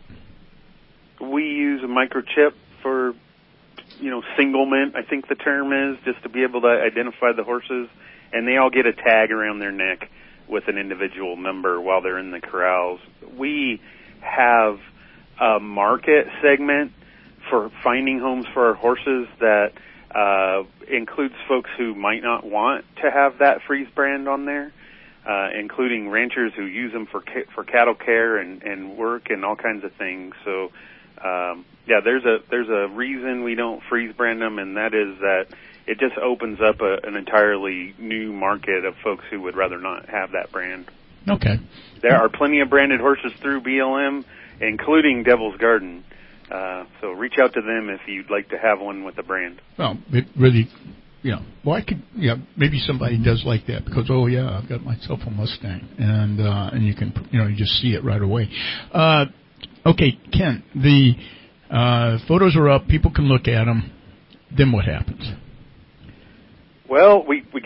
We use a microchip for, you know, singlement, I think the term is, just to be able to identify the horses, and they all get a tag around their neck with an individual number while they're in the corrals. We have a market segment for finding homes for our horses that uh, includes folks who might not want to have that freeze brand on there, uh, including ranchers who use them for ca- for cattle care and, and work and all kinds of things. So, um, yeah, there's a there's a reason we don't freeze brand them, and that is that it just opens up a, an entirely new market of folks who would rather not have that brand. Okay. There are plenty of branded horses through B L M, including Devil's Garden. Uh, so reach out to them if you'd like to have one with a brand. Well, it really, you know, well, I could, yeah, maybe somebody does like that because, oh, yeah, I've got myself a Mustang. And, uh, and you can, you know, you just see it right away. Uh, okay, Ken, the uh, photos are up. People can look at them. Then what happens? Well, we, we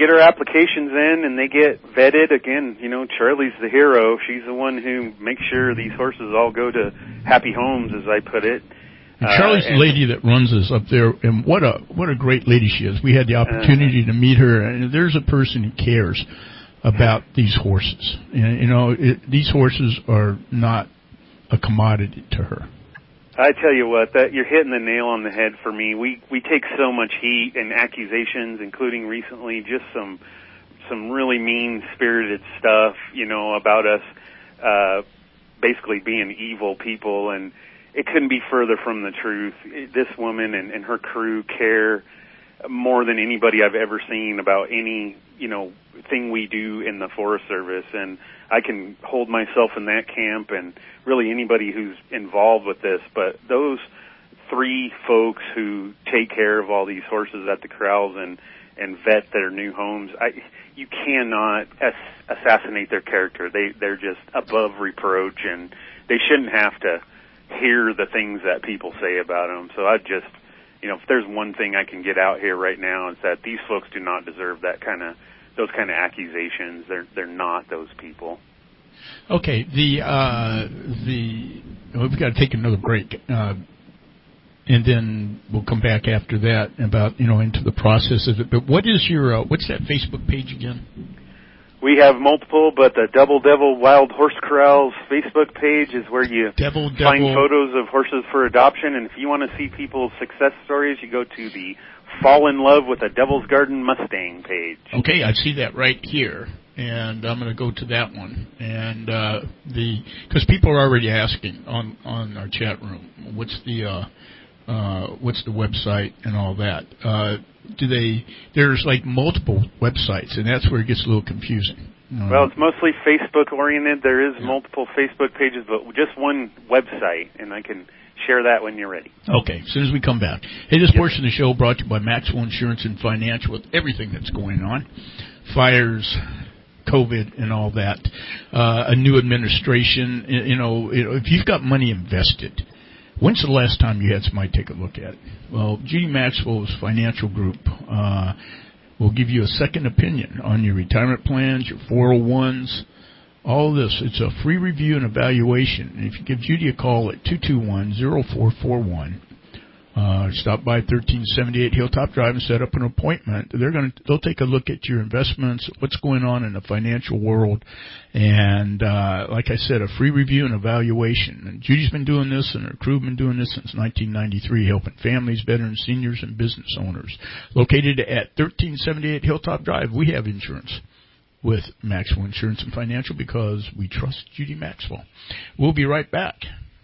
get our applications in and they get vetted. Again, you know, Charlie's the hero. She's the one who makes sure these horses all go to happy homes, as I put it. And Charlie's uh, and, the lady that runs us up there, and what a what a great lady she is. We had the opportunity uh, to meet her, and there's a person who cares about these horses. And, you know, it, these horses are not a commodity to her. I tell you what, that you're hitting the nail on the head for me. We we take so much heat and accusations, including recently just some some really mean-spirited stuff, you know, about us uh, basically being evil people, and it couldn't be further from the truth. This woman and, and her crew care more than anybody I've ever seen about any, you know, thing we do in the Forest Service, and I can hold myself in that camp and really anybody who's involved with this, but those three folks who take care of all these horses at the corrals and, and vet their new homes, I, you cannot ass- assassinate their character. They, they're just above reproach, and they shouldn't have to hear the things that people say about them. So I just, you know, if there's one thing I can get out here right now, it's that these folks do not deserve that kind of, those kind of accusations. They're they're not those people. Okay, the uh, the well, we've got to take another break, uh, and then we'll come back after that about, you know, into the process of it. But what is your uh, what's that Facebook page again? We have multiple, but the Double Devil Wild Horse Corrals Facebook page is where you Devil, find Devil. photos of horses for adoption. And if you want to see people's success stories, you go to the Fall in Love with a Devil's Garden Mustang page. Okay, I see that right here, and I'm going to go to that one. And uh, the because people are already asking on, on our chat room, what's the uh, uh, what's the website and all that. Uh, do they? There's like multiple websites, and that's where it gets a little confusing. Uh, well, it's mostly Facebook oriented. There is yeah. multiple Facebook pages, but just one website, and I can share that when you're ready. Okay, as soon as we come back. Hey, this yep. portion of the show brought to you by Maxwell Insurance and Financial, with everything that's going on. Fires, COVID, and all that. Uh, a new administration. You know, if you've got money invested, when's the last time you had somebody take a look at it? Well, Judy Maxwell's Financial Group uh, will give you a second opinion on your retirement plans, your four oh ones, all of this. It's a free review and evaluation. And if you give Judy a call at two two one, zero four four one, uh, stop by thirteen seventy-eight Hilltop Drive and set up an appointment. They're going to, they'll take a look at your investments, what's going on in the financial world, and uh, like I said, a free review and evaluation. And Judy's been doing this, and her crew have been doing this since nineteen ninety-three, helping families, veterans, seniors, and business owners. Located at thirteen seventy-eight Hilltop Drive, we have insurance with Maxwell Insurance and Financial because we trust Judy Maxwell. We'll be right back.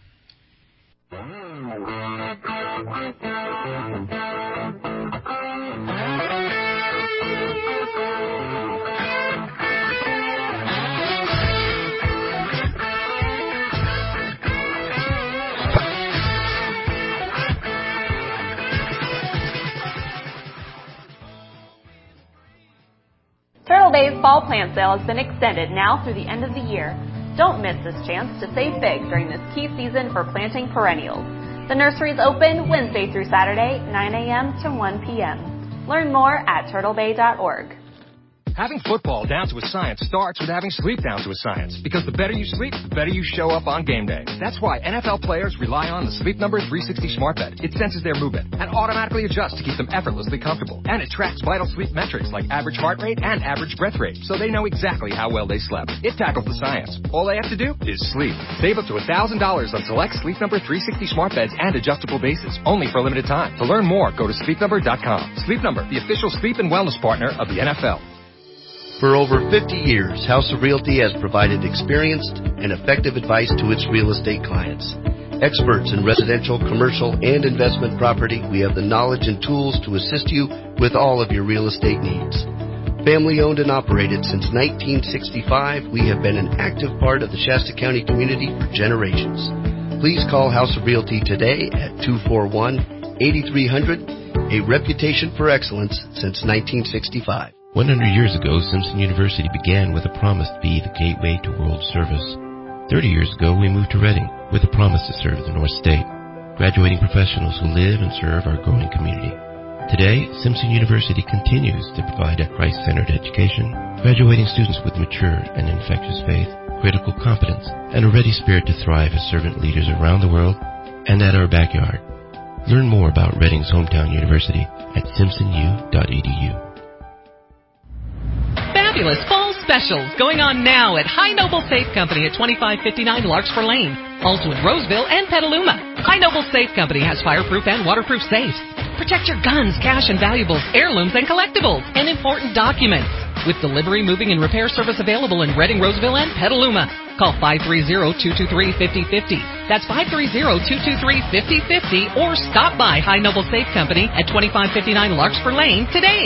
Turtle Bay's fall plant sale has been extended now through the end of the year. Don't miss this chance to save big during this key season for planting perennials. The nursery is open Wednesday through Saturday, nine a.m. to one p.m. Learn more at turtle bay dot org. Having football down to a science starts with having sleep down to a science, because the better you sleep, the better you show up on game day. That's why N F L players rely on the Sleep Number three sixty Smart Bed. It senses their movement and automatically adjusts to keep them effortlessly comfortable. And it tracks vital sleep metrics like average heart rate and average breath rate, so they know exactly how well they slept. It tackles the science. All they have to do is sleep. Save up to one thousand dollars on select Sleep Number three sixty Smart Beds and adjustable bases, only for a limited time. To learn more, go to sleep number dot com. Sleep Number, the official sleep and wellness partner of the N F L. For over fifty years, House of Realty has provided experienced and effective advice to its real estate clients. Experts in residential, commercial, and investment property, we have the knowledge and tools to assist you with all of your real estate needs. Family owned and operated since nineteen sixty-five, we have been an active part of the Shasta County community for generations. Please call House of Realty today at two four one, eight three hundred, a reputation for excellence since nineteen sixty-five. one hundred years ago, Simpson University began with a promise to be the gateway to world service. thirty years ago, we moved to Reading with a promise to serve the North State, graduating professionals who live and serve our growing community. Today, Simpson University continues to provide a Christ-centered education, graduating students with mature and infectious faith, critical competence, and a ready spirit to thrive as servant leaders around the world and at our backyard. Learn more about Reading's hometown university at simpson u dot e d u. Fabulous fall specials going on now at High Noble Safe Company at twenty-five fifty-nine Larkspur Lane, also in Roseville and Petaluma. High Noble Safe Company has fireproof and waterproof safes. Protect your guns, cash and valuables, heirlooms and collectibles, and important documents. With delivery, moving, and repair service available in Reading, Roseville, and Petaluma. Call five three zero, two two three, five zero five zero. That's five three zero, two two three, five zero five zero, or stop by High Noble Safe Company at twenty-five fifty-nine Larkspur Lane today.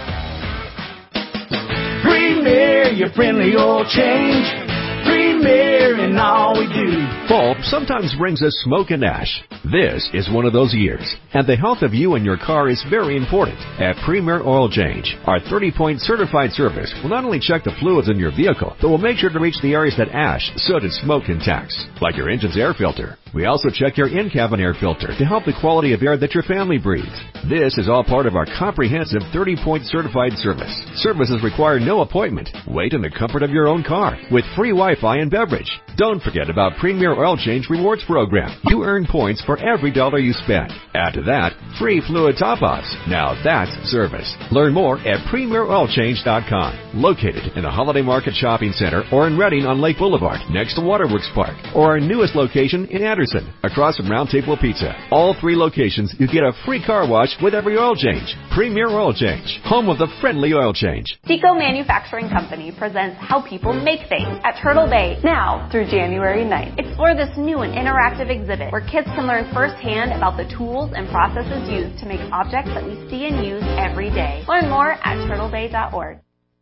Premier, your friendly oil change. Premier in all we do. Fall sometimes brings us smoke and ash. This is one of those years, and the health of you and your car is very important. At Premier Oil Change, our thirty-point certified service will not only check the fluids in your vehicle, but will make sure to reach the areas that ash, soot, and smoke can tax, like your engine's air filter. We also check your in-cabin air filter to help the quality of air that your family breathes. This is all part of our comprehensive thirty-point certified service. Services require no appointment. Wait in the comfort of your own car with free Wi-Fi and beverage. Don't forget about Premier Oil Change Rewards Program. You earn points for every dollar you spend. Add to that, free fluid top-ups. Now that's service. Learn more at premier oil change dot com. Located in the Holiday Market Shopping Center or in Reading on Lake Boulevard next to Waterworks Park, or our newest location in Anderson across from Round Table Pizza. All three locations, you get a free car wash with every oil change. Premier Oil Change, home of the friendly oil change. Seco Manufacturing Company presents How People Make Things at Turtle Bay now through January ninth. Explore this new and interactive exhibit where kids can learn firsthand about the tools and processes used to make objects that we see and use every day. Learn more at turtle bay dot org.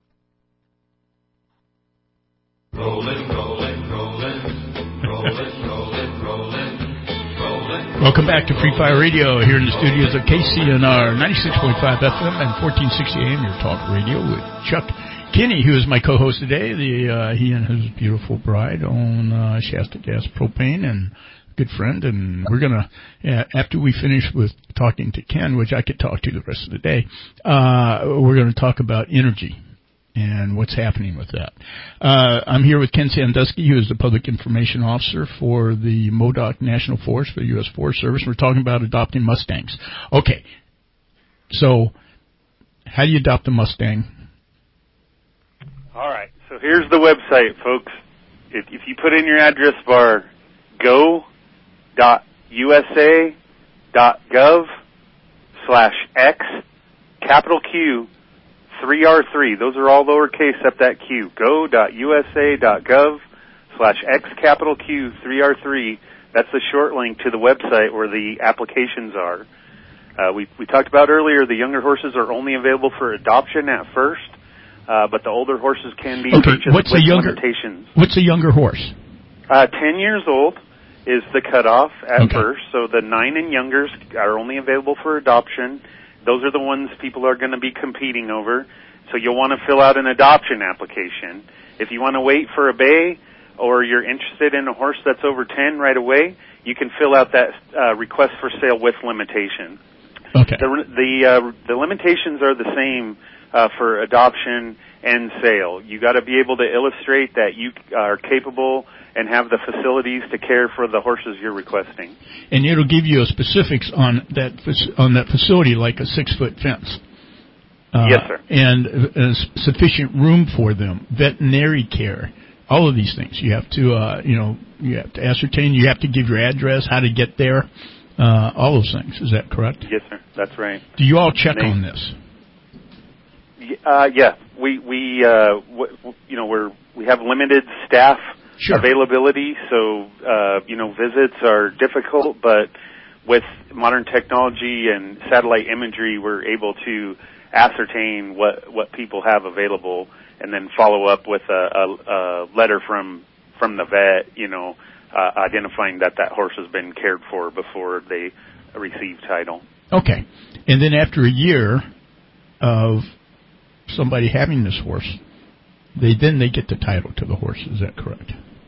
Rolling, rolling, rolling, rolling, rolling, rolling, rolling. Welcome back to Free Fire Radio here in the studios of K C N R ninety-six point five F M and fourteen sixty A M, your talk radio with Chuck Kinney, who is my co-host today. The uh, he and his beautiful bride own uh, Shasta Gas Propane, and good friend, and we're gonna uh, after we finish with talking to Ken, which I could talk to the rest of the day, uh, we're going to talk about energy and what's happening with that. Uh, I'm here with Ken Sandusky, who is the Public Information Officer for the M O D O C National Forest for the U S Forest Service. We're talking about adopting Mustangs. Okay, so how do you adopt a Mustang? All right, so here's the website, folks. If, if you put in your address bar, go dot u s a dot gov slash x capital Q three R three. Those are all lowercase except that Q. go dot u s a dot gov slash x capital Q three R three. That's the short link to the website where the applications are. Uh, we, we talked about earlier the younger horses are only available for adoption at first, uh, but the older horses can be okay, purchased what's with a younger, limitations. What's a younger horse? Uh, ten years old is the cutoff at okay. first, so the nine and youngers are only available for adoption. Those are the ones people are going to be competing over. So you'll want to fill out an adoption application. If you want to wait for a bay or you're interested in a horse that's over ten right away, you can fill out that uh, request for sale with limitation. Okay. The the, uh, the limitations are the same uh, for adoption and sale. You got to be able to illustrate that you are capable and have the facilities to care for the horses you're requesting. And it'll give you specifics on that on that facility, like a six-foot fence. Uh, yes, sir. And uh, sufficient room for them, veterinary care, all of these things. You have to, uh, you know, you have to ascertain. You have to give your address, how to get there, uh, all those things. Is that correct? Yes, sir. That's right. Do you all check they, on this? Uh, yeah, we we uh, w- you know we're we have limited staff. Sure. Availability, so, uh, you know, visits are difficult, but with modern technology and satellite imagery, we're able to ascertain what, what people have available and then follow up with a, a, a letter from, from the vet, you know, uh, identifying that that horse has been cared for before they receive title. Okay. And then after a year of somebody having this horse, they then they get the title to the horse. Is that correct?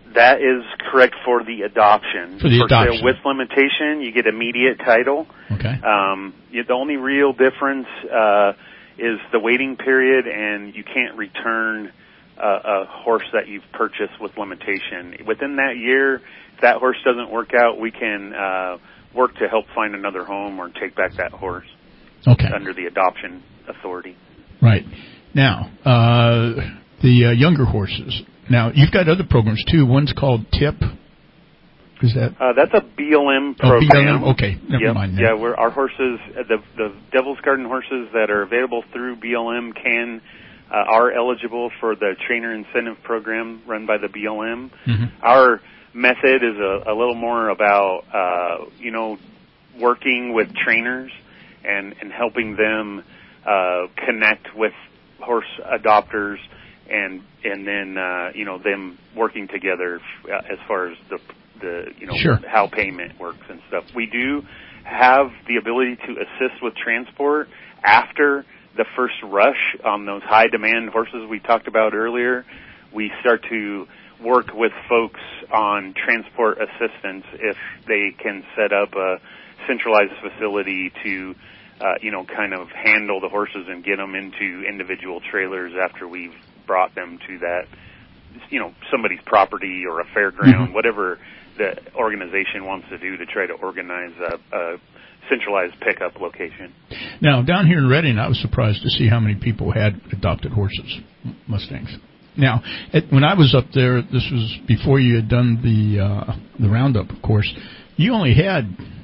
That is correct for the adoption. For the for adoption. Sale with limitation, you get immediate title. Okay. Um, you, the only real difference uh, is the waiting period, and you can't return uh, a horse that you've purchased with limitation. Within that year, if that horse doesn't work out, we can uh, work to help find another home or take back that horse. Okay. Under the adoption authority. Right. Now, uh, the uh, younger horses. Now, you've got other programs, too. One's called TIP. Is that? Uh, that's a B L M Oh, program. B L M? Okay, never yep. mind. Then. Yeah, we're, our horses, uh, the, the Devil's Garden horses that are available through B L M can, uh, are eligible for the trainer incentive program run by the B L M. Mm-hmm. Our method is a, a little more about, uh, you know, working with trainers and, and helping them uh, connect with horse adopters, and and then uh, you know them working together f- as far as the the you know sure. how payment works and stuff. We do have the ability to assist with transport after the first rush on those high demand horses we talked about earlier. We start to work with folks on transport assistance if they can set up a centralized facility to uh, you know kind of handle the horses and get them into individual trailers after we've brought them to that, you know, somebody's property or a fairground, mm-hmm. whatever the organization wants to do to try to organize a, a centralized pickup location. Now, down here in Redding, I was surprised to see how many people had adopted horses, Mustangs. Now, at, when I was up there, this was before you had done the uh, the roundup, of course. You only had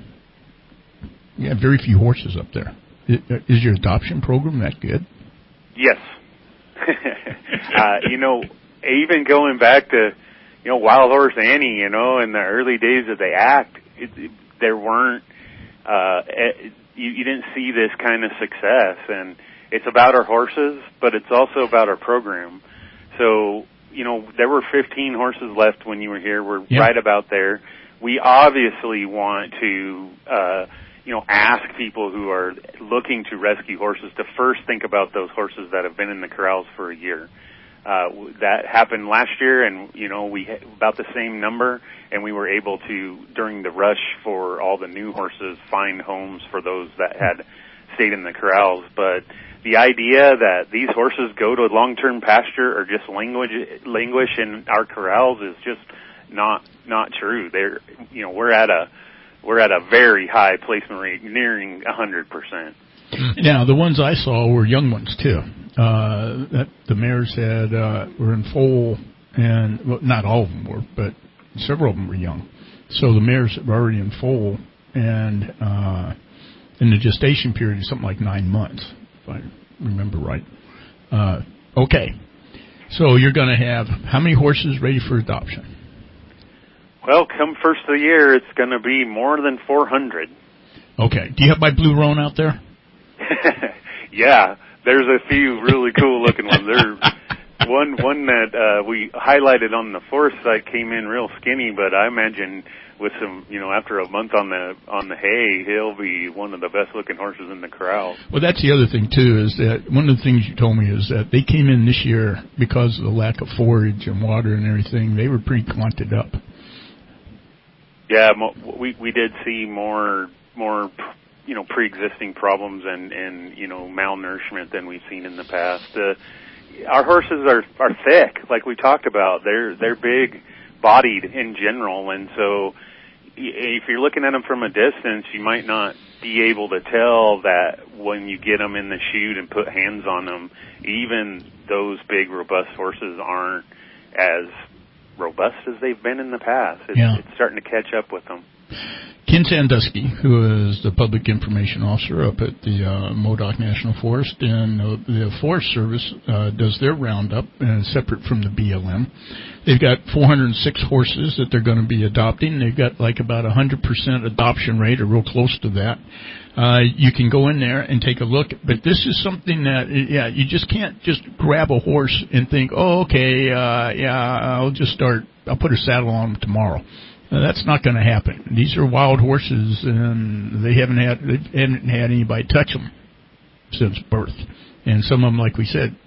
you had very few horses up there. Is your adoption program that good? Yes. uh, you know, even going back to, you know, Wild Horse Annie, you know, in the early days of the act, it, it, there weren't, uh, it, you, you didn't see this kind of success. And it's about our horses, but it's also about our program. So, you know, there were fifteen horses left when you were here. We're yep. right about there. We obviously want to, uh, you know, ask people who are looking to rescue horses to first think about those horses that have been in the corrals for a year. Uh, that happened last year, and, you know, we had about the same number, and we were able to, during the rush for all the new horses, find homes for those that had stayed in the corrals. But the idea that these horses go to long-term pasture or just languish, languish in our corrals is just not not true. They're, you know, we're at a We're at a very high placement rate, nearing one hundred percent. Now, the ones I saw were young ones, too. Uh, that the mares had uh, were in foal, and well, not all of them were, but several of them were young. So the mares were already in foal, and uh, in the gestation period is something like nine months, if I remember right. Uh, okay. So you're going to have how many horses ready for adoption? Well, come first of the year, it's going to be more than four hundred. Okay. Do you have my Blue Roan out there? Yeah, there's a few really cool-looking ones. There's one one that uh, we highlighted on the fourth site came in real skinny, but I imagine with some, you know, after a month on the on the hay, he'll be one of the best-looking horses in the corral. Well, that's the other thing, too, is that one of the things you told me is that they came in this year because of the lack of forage and water and everything. They were pretty clonted up. Yeah, we we did see more more you know pre-existing problems and and you know malnourishment than we've seen in the past. Uh, our horses are are thick, like we talked about. They're they're big bodied in general, and so if you're looking at them from a distance, you might not be able to tell that when you get them in the chute and put hands on them. Even those big robust horses aren't as robust as they've been in the past. It's, yeah. it's starting to catch up with them. Ken Sandusky, who is the public information officer up at the uh, Modoc National Forest, and uh, the Forest Service uh, does their roundup, uh, separate from the B L M. They've got four hundred six horses that they're going to be adopting. They've got like about a one hundred percent adoption rate, or real close to that. Uh, you can go in there and take a look, but this is something that, yeah, you just can't just grab a horse and think, oh, okay, uh, yeah, I'll just start, I'll put a saddle on them tomorrow. Uh, that's not going to happen. These are wild horses, and they haven't had, they haven't had anybody touch them since birth. And some of them, like we said,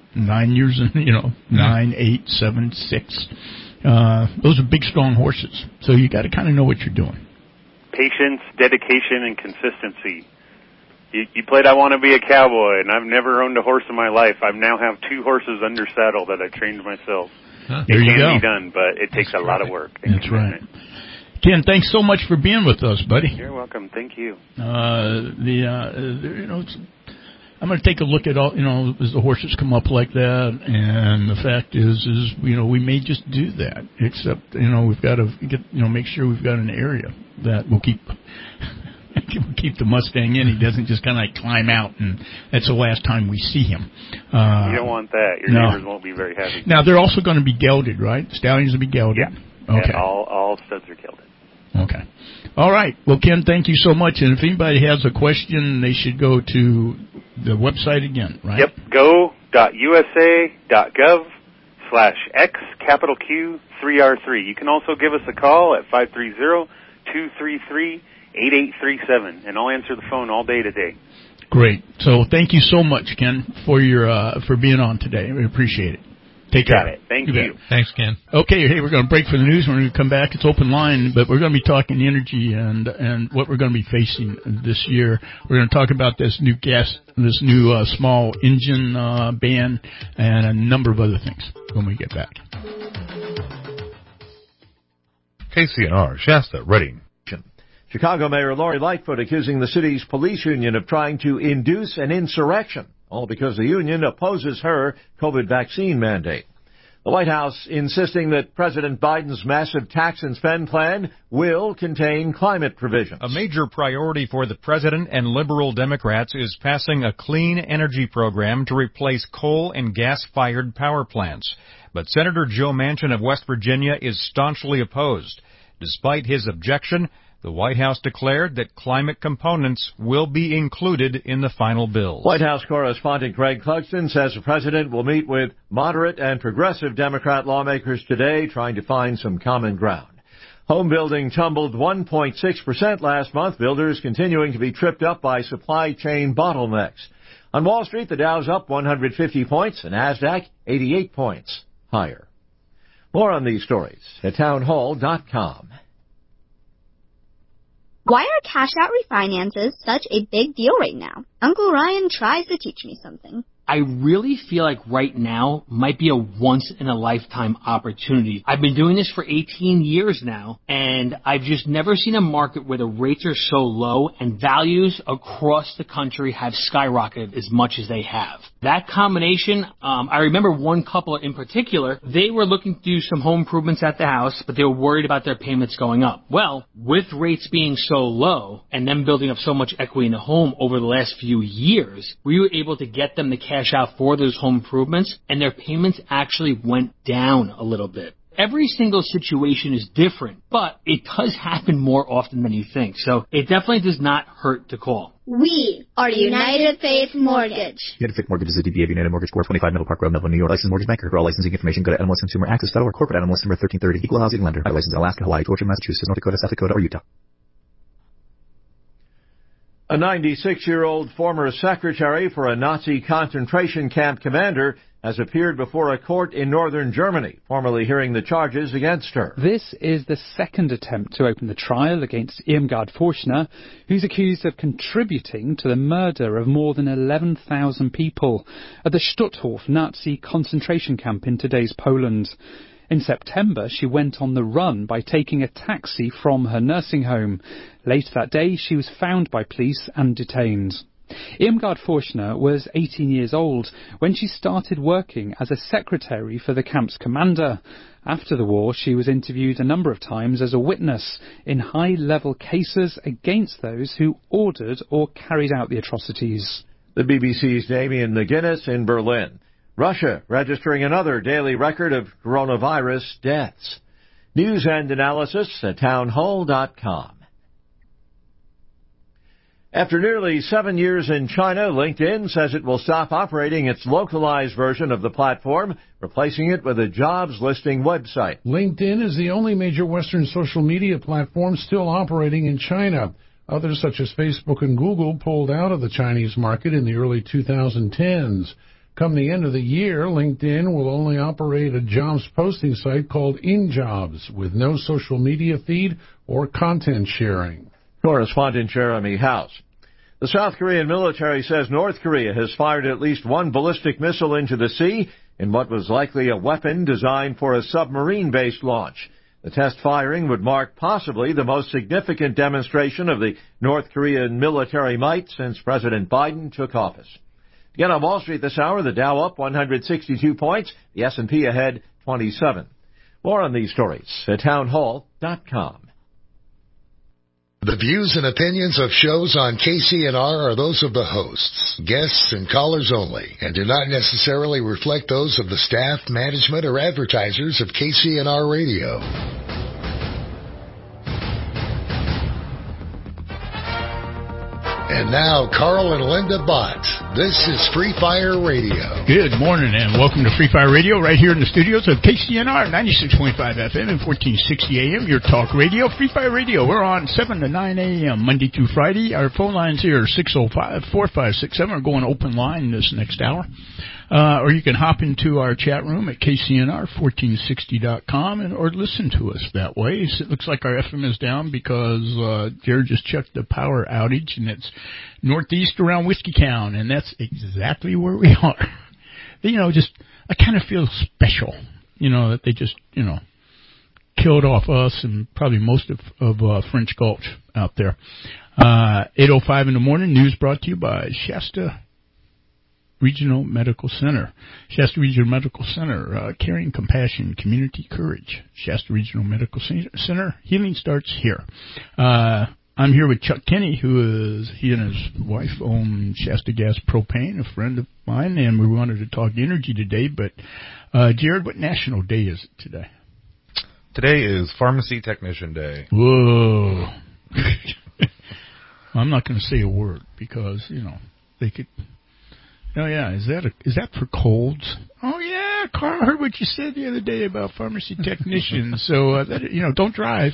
nine years, and you know, nine, eight, seven, six. Uh, those are big, strong horses. So you got to kind of know what you're doing. Patience, dedication, and consistency. You, you played I Want to Be a Cowboy, and I've never owned a horse in my life. I now have two horses under saddle that I trained myself. Huh, it there you can go. be done, but it takes That's a lot right. of work. That's right. Ken, thanks so much for being with us, buddy. You're welcome. Thank you. Uh, the uh, you know, it's, I'm going to take a look at all, you know, as the horses come up like that, and the fact is, is you know, we may just do that. Except, you know, we've got to get, you know, make sure we've got an area that will keep. keep the Mustang in. He doesn't just kind of like climb out, and that's the last time we see him. Uh, You don't want that. Your no. neighbors won't be very happy. Now, they're also going to be gelded, right? Stallions will be gelded? Yeah. Okay. And all, all studs are gelded. Okay. All right. Well, Ken, thank you so much. And if anybody has a question, they should go to the website again, right? Yep. Go.usa.gov slash X capital Q three R three. You can also give us a call at five three zero, two three three, eight eight three seven, and I'll answer the phone all day today. Great. So thank you so much, Ken, for your uh, for being on today. We appreciate it. Take Got care. it. Thank you. you. Bet. Thanks, Ken. Okay, hey, we're going to break for the news. We're going to come back. It's open line, but we're going to be talking energy and and what we're going to be facing this year. We're going to talk about this new gas, this new uh, small engine uh, ban, and a number of other things when we get back. K C N R, Shasta, Reading. Chicago Mayor Lori Lightfoot accusing the city's police union of trying to induce an insurrection, all because the union opposes her COVID vaccine mandate. The White House insisting that President Biden's massive tax and spend plan will contain climate provisions. A major priority for the president and liberal Democrats is passing a clean energy program to replace coal and gas-fired power plants. But Senator Joe Manchin of West Virginia is staunchly opposed. Despite his objection, the White House declared that climate components will be included in the final bill. White House correspondent Greg Clugston says the president will meet with moderate and progressive Democrat lawmakers today, trying to find some common ground. Home building tumbled one point six percent last month, builders continuing to be tripped up by supply chain bottlenecks. On Wall Street, the Dow's up one hundred fifty points, and NASDAQ eighty-eight points higher. More on these stories at townhall dot com. Why are cash-out refinances such a big deal right now? Uncle Ryan tries to teach me something. I really feel like right now might be a once-in-a-lifetime opportunity. I've been doing this for eighteen years now, and I've just never seen a market where the rates are so low and values across the country have skyrocketed as much as they have. That combination, um, I remember one couple in particular, they were looking to do some home improvements at the house, but they were worried about their payments going up. Well, with rates being so low and them building up so much equity in the home over the last few years, we were able to get them the cash out for those home improvements, and their payments actually went down a little bit. Every single situation is different, but it does happen more often than you think, so it definitely does not hurt to call. We are United Faith Mortgage. United Faith Mortgage is a D B A of United Mortgage Corp, twenty-five Middle Park Road, Melville, New York. Licensed mortgage banker. For all licensing information, go to Animal Consumer Access dot org. Corporate Animal Number thirteen thirty. Equal housing lender. I license in Alaska, Hawaii, Georgia, Massachusetts, North Dakota, South Dakota, or Utah. A ninety-six-year-old former secretary for a Nazi concentration camp commander has appeared before a court in northern Germany, formally hearing the charges against her. This is the second attempt to open the trial against Irmgard Forschner, who's accused of contributing to the murder of more than eleven thousand people at the Stutthof Nazi concentration camp in today's Poland. In September, she went on the run by taking a taxi from her nursing home. Later that day, she was found by police and detained. Irmgard Forschner was eighteen years old when she started working as a secretary for the camp's commander. After the war, she was interviewed a number of times as a witness in high-level cases against those who ordered or carried out the atrocities. The B B C's Damien McGuinness in Berlin. Russia registering another daily record of coronavirus deaths. News and analysis at townhall dot com. After nearly seven years in China, LinkedIn says it will stop operating its localized version of the platform, replacing it with a jobs listing website. LinkedIn is the only major Western social media platform still operating in China. Others, such as Facebook and Google, pulled out of the Chinese market in the early twenty tens. Come the end of the year, LinkedIn will only operate a jobs posting site called InJobs with no social media feed or content sharing. Correspondent Jeremy House. The South Korean military says North Korea has fired at least one ballistic missile into the sea in what was likely a weapon designed for a submarine-based launch. The test firing would mark possibly the most significant demonstration of the North Korean military might since President Biden took office. Again on Wall Street this hour, the Dow up one hundred sixty-two points, the S and P ahead twenty-seven. More on these stories at townhall dot com. The views and opinions of shows on K C N R are those of the hosts, guests, and callers only, and do not necessarily reflect those of the staff, management, or advertisers of K C N R Radio. And now, Carl and Linda Bott. This is Free Fire Radio. Good morning and welcome to Free Fire Radio right here in the studios of K C N R ninety-six point five F M and fourteen sixty A M, your talk radio, Free Fire Radio. We're on seven to nine A M, Monday through Friday. Our phone lines here are six oh five, four five six seven. We're going open line this next hour. Uh, or you can hop into our chat room at K C N R fourteen sixty dot com and or listen to us that way. So it looks like our F M is down because uh, Jared just checked the power outage, and it's northeast around Whiskey Town, and that's exactly where we are. You know, just I kind of feel special, you know, that they just, you know, killed off us and probably most of, of uh, French Gulch out there. Uh, eight oh five in the morning, news brought to you by Shasta Regional Medical Center. Shasta Regional Medical Center, uh, caring, compassion, community, courage. Shasta Regional Medical Center, healing starts here. Uh, I'm here with Chuck Kenny, who is, he and his wife own Shasta Gas Propane, a friend of mine, and we wanted to talk energy today. But, uh, Jared, what national day is it today? Today is Pharmacy Technician Day. Whoa. I'm not going to say a word because, you know, they could... Oh, yeah, is that a, is that for colds? Oh, yeah, Carl, I heard what you said the other day about pharmacy technicians, so, uh, that, you know, don't drive.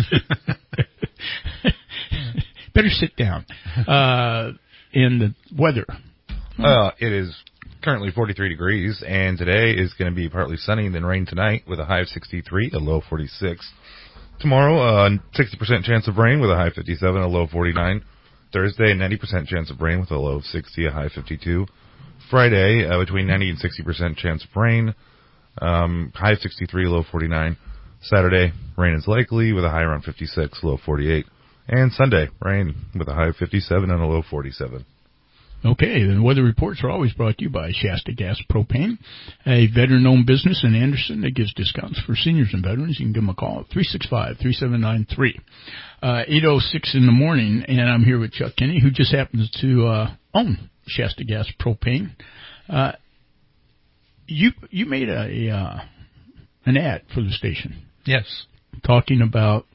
Better sit down. Uh, and the weather. Uh, it is currently forty-three degrees, and today is going to be partly sunny and then rain tonight with a high of sixty-three, a low of forty-six. Tomorrow, uh, sixty percent chance of rain with a high of fifty-seven, a low of forty-nine. Thursday, ninety percent chance of rain with a low of sixty, a high of fifty-two. Friday, uh, between ninety and sixty percent chance of rain, um, high of sixty-three, low of forty-nine. Saturday, rain is likely with a high around fifty-six, low of forty-eight. And Sunday, rain with a high of fifty-seven and a low of forty-seven. Okay, then weather reports are always brought to you by Shasta Gas Propane, a veteran-owned business in Anderson that gives discounts for seniors and veterans. You can give them a call at three six five, three seven nine three. Uh, eight oh six in the morning, and I'm here with Chuck Kenny, who just happens to uh, own Shasta Gas Propane. Uh, you you made a uh, an ad for the station. Yes. Talking about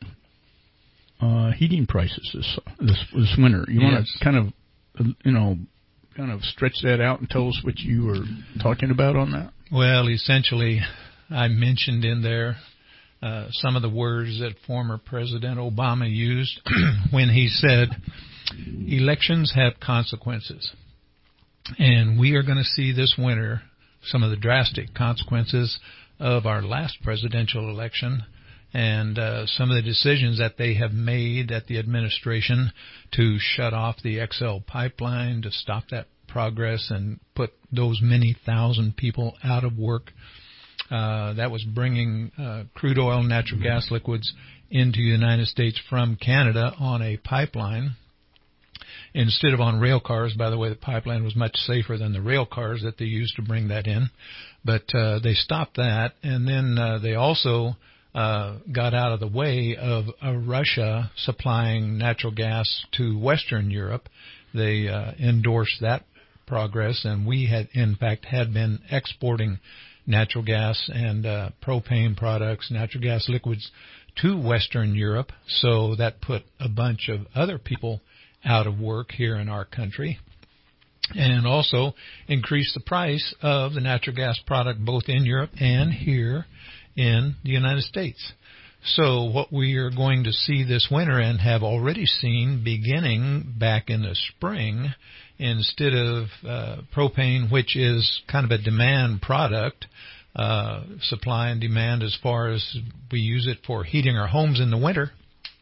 uh, heating prices this this, this winter. You yes. want to kind of, you know, kind of stretch that out and tell us what you were talking about on that? Well, essentially, I mentioned in there uh, some of the words that former President Obama used when he said, elections have consequences. And we are going to see this winter some of the drastic consequences of our last presidential election and uh, some of the decisions that they have made at the administration to shut off the X L pipeline, to stop that progress and put those many thousand people out of work. Uh, that was bringing uh, crude oil and natural gas liquids into the United States from Canada on a pipeline instead of on rail cars. By the way, the pipeline was much safer than the rail cars that they used to bring that in. But uh, they stopped that, and then uh, they also uh, got out of the way of uh, Russia supplying natural gas to Western Europe. They uh, endorsed that progress, and we had, in fact, had been exporting natural gas and uh, propane products, natural gas liquids to Western Europe. So that put a bunch of other people out of work here in our country, and also increased the price of the natural gas product both in Europe and here in the United States. So what we are going to see this winter and have already seen beginning back in the spring, instead of uh, propane, which is kind of a demand product, uh, supply and demand as far as we use it for heating our homes in the winter.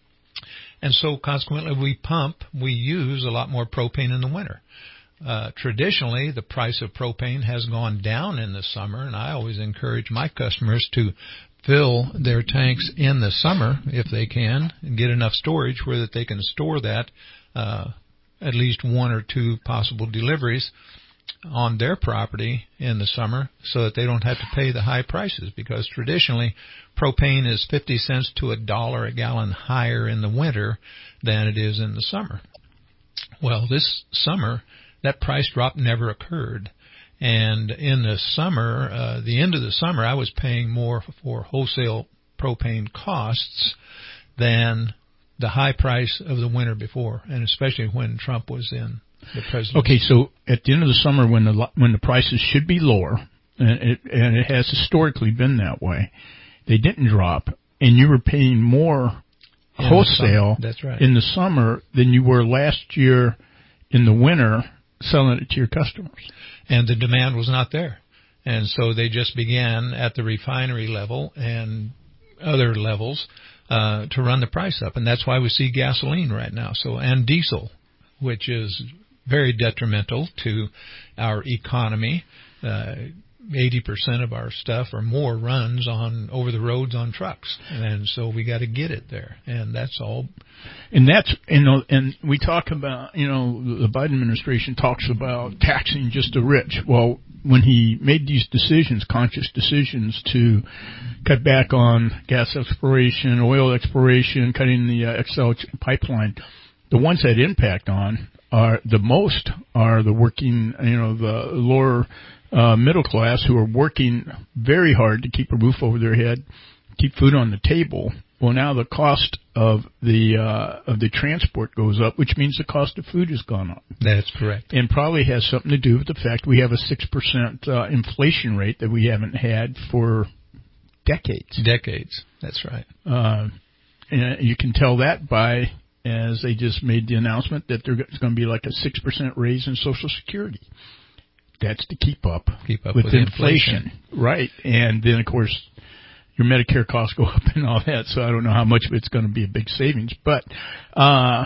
And so consequently we pump, we use a lot more propane in the winter. Uh, traditionally, the price of propane has gone down in the summer, and I always encourage my customers to fill their tanks in the summer if they can and get enough storage where that they can store that uh, at least one or two possible deliveries on their property in the summer so that they don't have to pay the high prices, because traditionally propane is fifty cents to a dollar a gallon higher in the winter than it is in the summer. Well, this summer that price drop never occurred. And in the summer, uh, the end of the summer, I was paying more for wholesale propane costs than the high price of the winter before, and especially when Trump was in the presidency. Okay, so at the end of the summer, when the when the prices should be lower, and it, and it has historically been that way, they didn't drop, and you were paying more in wholesale That's right. in the summer than you were last year in the winter selling it to your customers. And the demand was not there. And so they just began at the refinery level and other levels uh, to run the price up. And that's why we see gasoline right now. So, and diesel, which is very detrimental to our economy. Uh, eighty percent of our stuff or more runs on over the roads on trucks. And so we got to get it there. And that's all. And that's, you know, and we talk about, you know, the Biden administration talks about taxing just the rich. Well, when he made these decisions, conscious decisions to cut back on gas exploration, oil exploration, cutting the uh, X L pipeline, the ones that impact on are the most are the working, you know, the lower uh, middle class who are working very hard to keep a roof over their head, keep food on the table. Well, now the cost of the uh, of the transport goes up, which means the cost of food has gone up. That's correct. And probably has something to do with the fact we have a six percent uh, inflation rate that we haven't had for decades. Decades. That's right. Uh, and you can tell that by, as they just made the announcement, that there's going to be like a six percent raise in Social Security. That's to keep up, keep up with, with inflation. inflation. Right. And then, of course, your Medicare costs go up and all that, so I don't know how much of it's going to be a big savings. But uh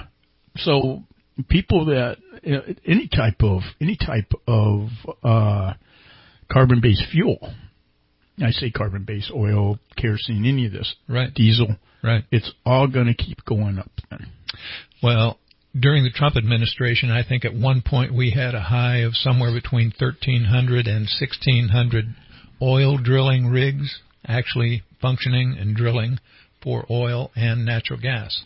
so people that uh, any type of any type of uh carbon-based fuel, I say carbon-based oil, kerosene, any of this, right? Diesel, right? It's all going to keep going up then. Well, during the Trump administration, I think at one point we had a high of somewhere between thirteen hundred and sixteen hundred oil drilling rigs actually functioning and drilling for oil and natural gas.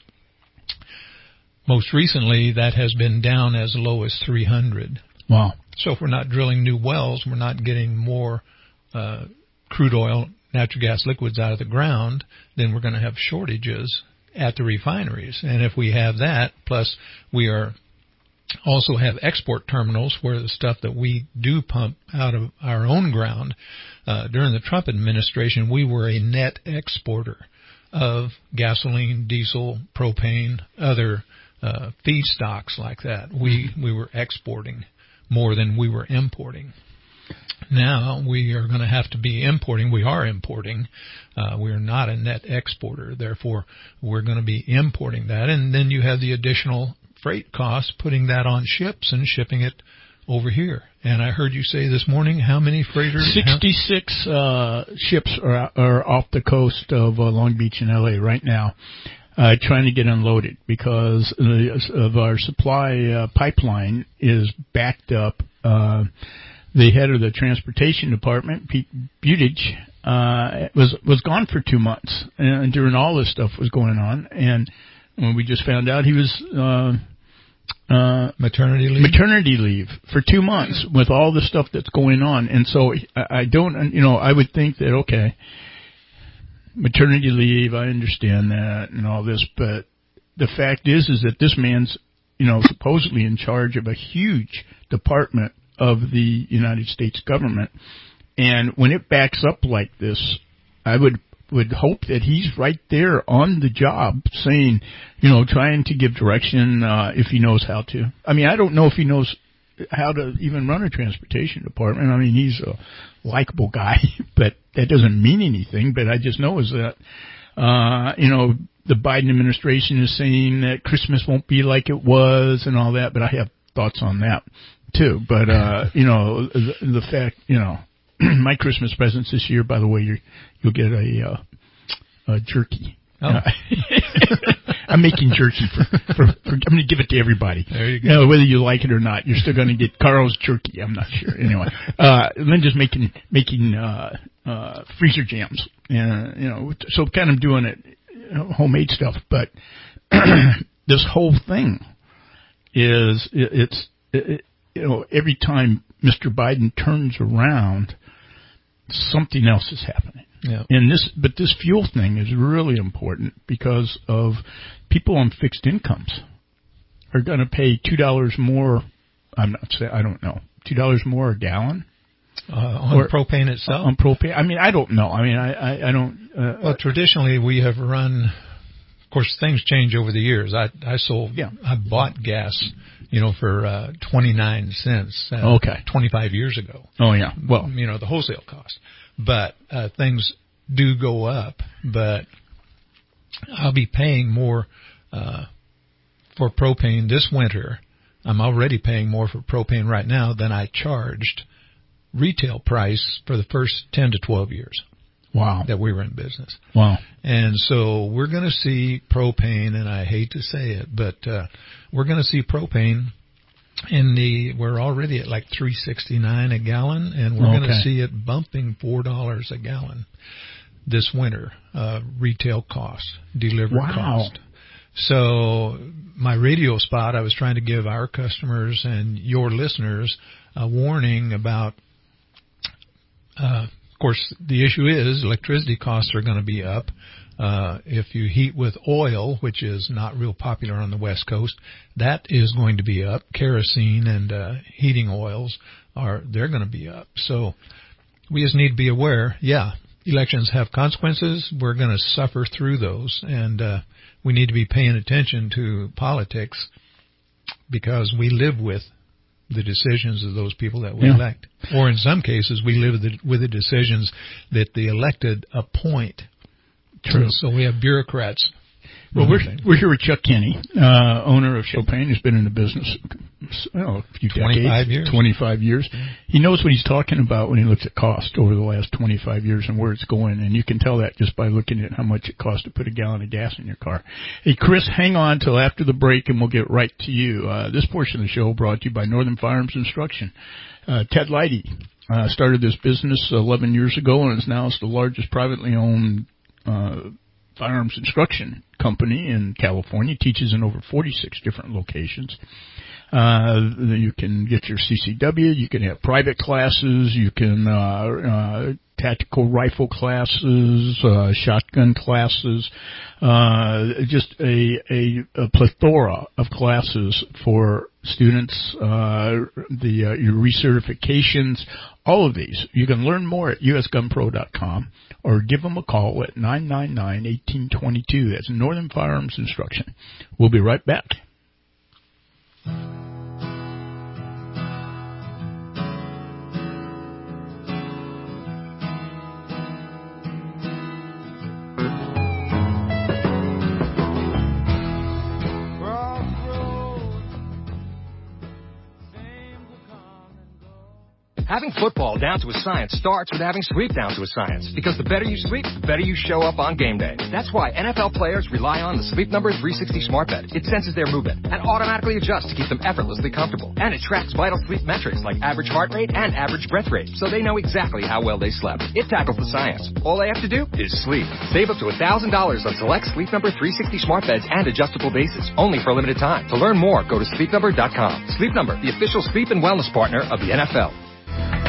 Most recently, that has been down as low as three hundred. Wow. So if we're not drilling new wells, we're not getting more uh, crude oil, natural gas liquids out of the ground, then we're going to have shortages at the refineries. And if we have that, plus we are also have export terminals where the stuff that we do pump out of our own ground. Uh, during the Trump administration, we were a net exporter of gasoline, diesel, propane, other uh, feedstocks like that. We we were exporting more than we were importing. Now we are going to have to be importing. We are importing. Uh, we are not a net exporter. Therefore, we're going to be importing that. And then you have the additional freight costs, putting that on ships and shipping it over here. And I heard you say this morning, how many freighters? sixty-six uh, ships are, are off the coast of uh, Long Beach and L A right now, uh, trying to get unloaded because of our supply uh, pipeline is backed up. Uh, the head of the transportation department, Pete Buttigieg, uh, was was gone for two months, and during all this stuff was going on, and when we just found out he was uh, uh, maternity leave, maternity leave for two months with all the stuff that's going on, and so I, I don't, you know, I would think that okay, maternity leave, I understand that and all this, but the fact is, is that this man's, you know, supposedly in charge of a huge department of the United States government, and when it backs up like this, I would would hope that he's right there on the job saying, you know, trying to give direction, uh, if he knows how to. I mean, I don't know if he knows how to even run a transportation department. I mean, he's a likable guy, but that doesn't mean anything. But I just know is that, uh, you know, the Biden administration is saying that Christmas won't be like it was and all that, but I have thoughts on that too. But, uh, you know, the, the fact, you know, my Christmas presents this year, by the way, you're, you'll get a, uh, a jerky. Oh. Uh, I'm making jerky for, for, for I'm going to give it to everybody. There you go. You know, whether you like it or not, you're still going to get Carl's jerky. I'm not sure. Anyway, uh, Linda's making, making, uh, uh, freezer jams and, you know, so kind of doing it, you know, homemade stuff. But this whole thing is, it, it's, it, you know, every time Mister Biden turns around, something else is happening. Yeah. And this, but this fuel thing is really important because of people on fixed incomes are going to pay two dollars more. I'm not saying, I don't know, two dollars more a gallon uh, on or, propane itself. On propane, I mean, I don't know. I mean, I, I, I don't. Uh, well, traditionally we have run. Of course, things change over the years. I, I sold, yeah. I bought gas, you know, for uh, twenty-nine cents. Uh, okay. twenty-five years ago. Oh yeah. Well, you know, the wholesale cost. But uh, things do go up, but I'll be paying more uh, for propane this winter. I'm already paying more for propane right now than I charged retail price for the first ten to twelve years. Wow. That we were in business. Wow. And so we're going to see propane, and I hate to say it, but uh, we're going to see propane in the, we're already at like three sixty-nine a gallon, and we're okay. going to see it bumping four dollars a gallon this winter, uh, retail cost, delivery wow. cost. So my radio spot, I was trying to give our customers and your listeners a warning about, uh, of course, the issue is electricity costs are going to be up. Uh, if you heat with oil, which is not real popular on the West Coast, that is going to be up. Kerosene and uh, heating oils are, they're going to be up. So we just need to be aware, yeah, elections have consequences. We're going to suffer through those, and uh, we need to be paying attention to politics because we live with the decisions of those people that we yeah. elect. Or in some cases, we live with the, with the decisions that the elected appoint. True. So we have bureaucrats. Well, we're we're here with Chuck Kenny, uh, owner of Chopin, who's been in the business well, a few twenty-five decades, years. twenty-five years. He knows what he's talking about when he looks at cost over the last twenty-five years and where it's going, and you can tell that just by looking at how much it costs to put a gallon of gas in your car. Hey, Chris, hang on till after the break, and we'll get right to you. Uh, this portion of the show brought to you by Northern Firearms Instruction. Uh, Ted Leidy uh, started this business eleven years ago, and is now the largest privately owned uh firearms instruction company in California. Teaches in over forty-six different locations. Uh, you can get your C C W, you can have private classes, you can, uh, uh, tactical rifle classes, uh, shotgun classes, uh, just a, a, a plethora of classes for students, uh, the, uh, your recertifications, all of these. You can learn more at U S gun pro dot com or give them a call at nine nine nine, one eight two two. That's Northern Firearms Instruction. We'll be right back. Having football down to a science starts with having sleep down to a science. Because the better you sleep, the better you show up on game day. That's why N F L players rely on the Sleep Number three sixty Smart Bed. It senses their movement and automatically adjusts to keep them effortlessly comfortable. And it tracks vital sleep metrics like average heart rate and average breath rate, so they know exactly how well they slept. It tackles the science. All they have to do is sleep. Save up to one thousand dollars on select Sleep Number three sixty Smart Beds and adjustable bases, only for a limited time. To learn more, go to sleep number dot com. Sleep Number, the official sleep and wellness partner of the N F L.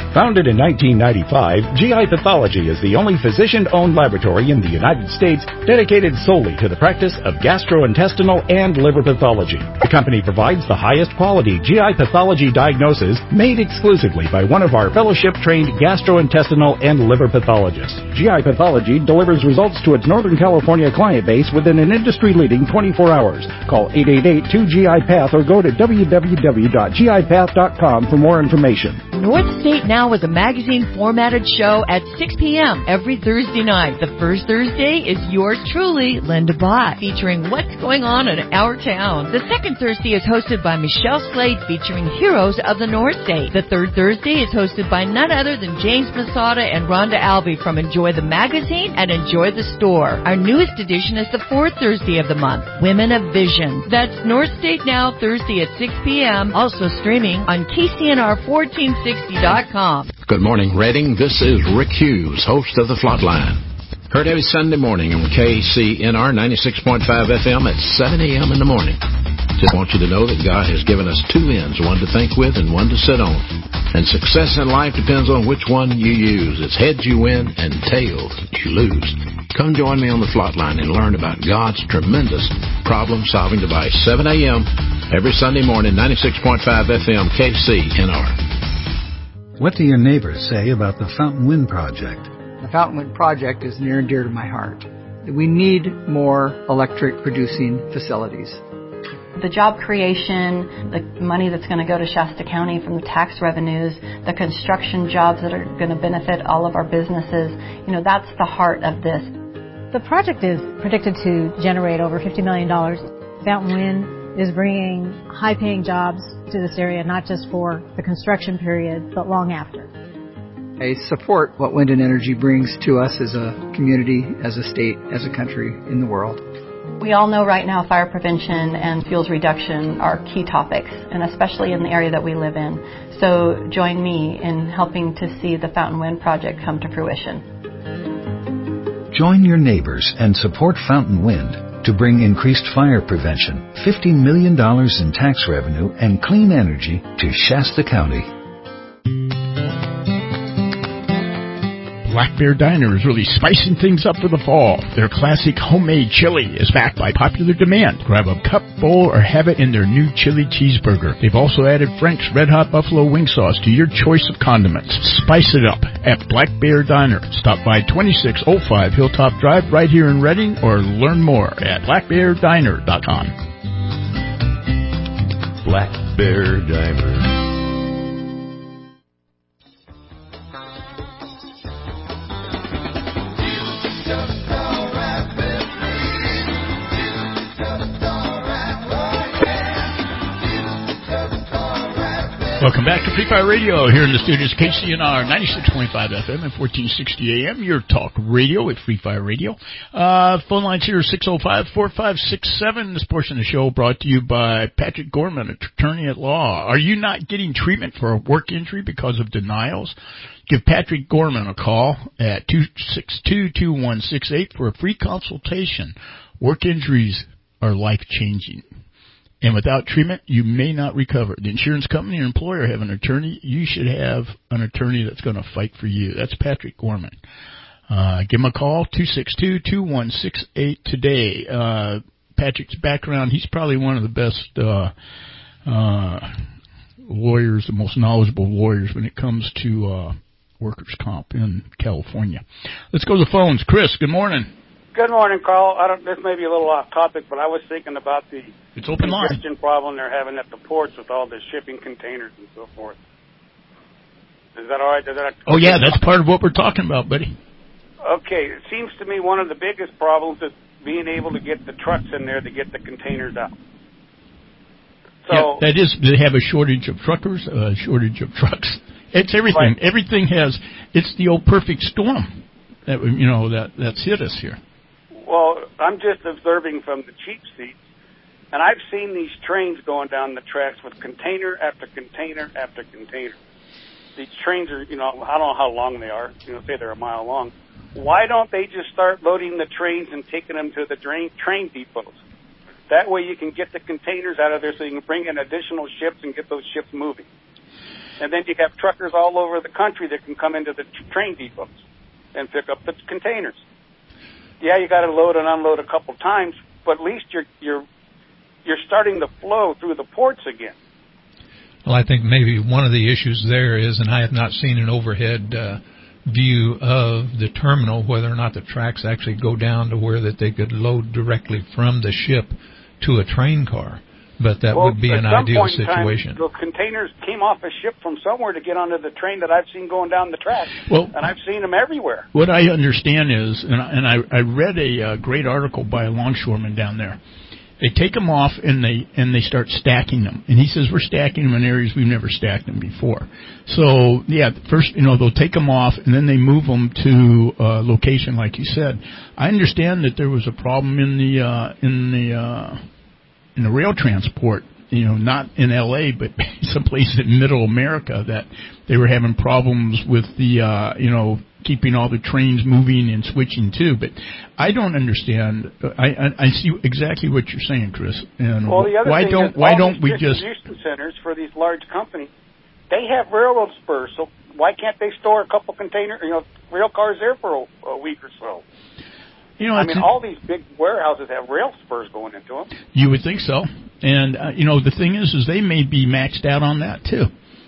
Founded in nineteen ninety-five, G I Pathology is the only physician-owned laboratory in the United States dedicated solely to the practice of gastrointestinal and liver pathology. The company provides the highest quality G I pathology diagnosis made exclusively by one of our fellowship-trained gastrointestinal and liver pathologists. G I Pathology delivers results to its Northern California client base within an industry-leading twenty-four hours. Call eight eight eight, two G I Path or go to w w w dot g i path dot com for more information. North State Now is a magazine-formatted show at six p.m. every Thursday night. The first Thursday is yours truly, Linda Bott, featuring what's going on in our town. The second Thursday is hosted by Michelle Slade, featuring heroes of the North State. The third Thursday is hosted by none other than James Masada and Rhonda Albee from Enjoy the Magazine and Enjoy the Store. Our newest edition is the fourth Thursday of the month, Women of Vision. That's North State Now, Thursday at six p.m., also streaming on K C N R fourteen sixty dot com. Good morning, Reading. This is Rick Hughes, host of The Flatline. Heard every Sunday morning on K C N R ninety-six point five F M at seven a.m. in the morning. Just want you to know that God has given us two ends, one to think with and one to sit on. And success in life depends on which one you use. It's heads you win and tails you lose. Come join me on The Flatline and learn about God's tremendous problem-solving device. seven a.m. every Sunday morning, ninety-six point five F M, K C N R. What do your neighbors say about the Fountain Wind Project? The Fountain Wind Project is near and dear to my heart. We need more electric producing facilities. The job creation, the money that's going to go to Shasta County from the tax revenues, the construction jobs that are going to benefit all of our businesses, you know, that's the heart of this. The project is predicted to generate over fifty million dollars. Fountain Wind is bringing high-paying jobs to this area, not just for the construction period, but long after. I support what wind and energy brings to us as a community, as a state, as a country, in the world. We all know right now fire prevention and fuels reduction are key topics, and especially in the area that we live in. So join me in helping to see the Fountain Wind Project come to fruition. Join your neighbors and support Fountain Wind to bring increased fire prevention, fifty million dollars in tax revenue, and clean energy to Shasta County. Black Bear Diner is really spicing things up for the fall. Their classic homemade chili is backed by popular demand. Grab a cup, bowl, or have it in their new chili cheeseburger. They've also added Frank's Red Hot Buffalo Wing Sauce to your choice of condiments. Spice it up at Black Bear Diner. Stop by twenty-six oh five Hilltop Drive right here in Reading, or learn more at black bear diner dot com. Black Bear Diner. Welcome back to Free Fire Radio here in the studios, K C N R ninety-six point five F M and fourteen sixty A M, your talk radio at Free Fire Radio. Uh, phone lines here are six oh five, four five six seven. This portion of the show brought to you by Patrick Gorman, attorney at law. Are you not getting treatment for a work injury because of denials? Give Patrick Gorman a call at two six two, two one six eight for a free consultation. Work injuries are life-changing, and without treatment, you may not recover. The insurance company or employer have an attorney. You should have an attorney that's going to fight for you. That's Patrick Gorman. Uh, give him a call, two six two, two one six eight today. Uh, Patrick's background, he's probably one of the best uh, uh, lawyers, the most knowledgeable lawyers when it comes to uh, workers' comp in California. Let's go to the phones. Chris, good morning. Good morning, Carl. I don't, this may be a little off topic, but I was thinking about the it's open congestion problem they're having at the ports with all the shipping containers and so forth. Is that all right? Is that oh, yeah, that's part of what we're talking about, buddy. Okay. It seems to me one of the biggest problems is being able to get the trucks in there to get the containers out. So yeah, that is, they have a shortage of truckers, a shortage of trucks. It's everything. Right. Everything has, it's the old perfect storm that, you know, that that's hit us here. Well, I'm just observing from the cheap seats, and I've seen these trains going down the tracks with container after container after container. These trains are, you know, I don't know how long they are, you know, say they're a mile long. Why don't they just start loading the trains and taking them to the drain, train depots? That way you can get the containers out of there so you can bring in additional ships and get those ships moving. And then you have truckers all over the country that can come into the t- train depots and pick up the containers. Yeah, you got to load and unload a couple times, but at least you're you're you're starting the flow through the ports again. Well, I think maybe one of the issues there is, and I have not seen an overhead uh, view of the terminal, whether or not the tracks actually go down to where that they could load directly from the ship to a train car. But that well, would be an at some ideal point in time, situation. the containers came off a ship from somewhere to get onto the train that I've seen going down the track, well, and I've seen them everywhere. What I understand is, and I, and I, I read a uh, great article by a longshoreman down there. They take them off and they and they start stacking them. And he says we're stacking them in areas we've never stacked them before. So yeah, first you know they'll take them off and then they move them to a location like you said. I understand that there was a problem in the uh, in the uh, in the rail transport. You know, not in L A, but someplace in Middle America that they were having problems with the uh, you know. keeping all the trains moving and switching too, but I don't understand. I, I, I see exactly what you're saying, Chris. And well, the other why thing don't is why all don't these we just distribution centers for these large companies? They have railroad spurs, so why can't they store a couple container, you know, rail cars there for a, a week or so? You know, I mean, all these big warehouses have rail spurs going into them. You would think so, and uh, you know, the thing is, is they may be maxed out on that too.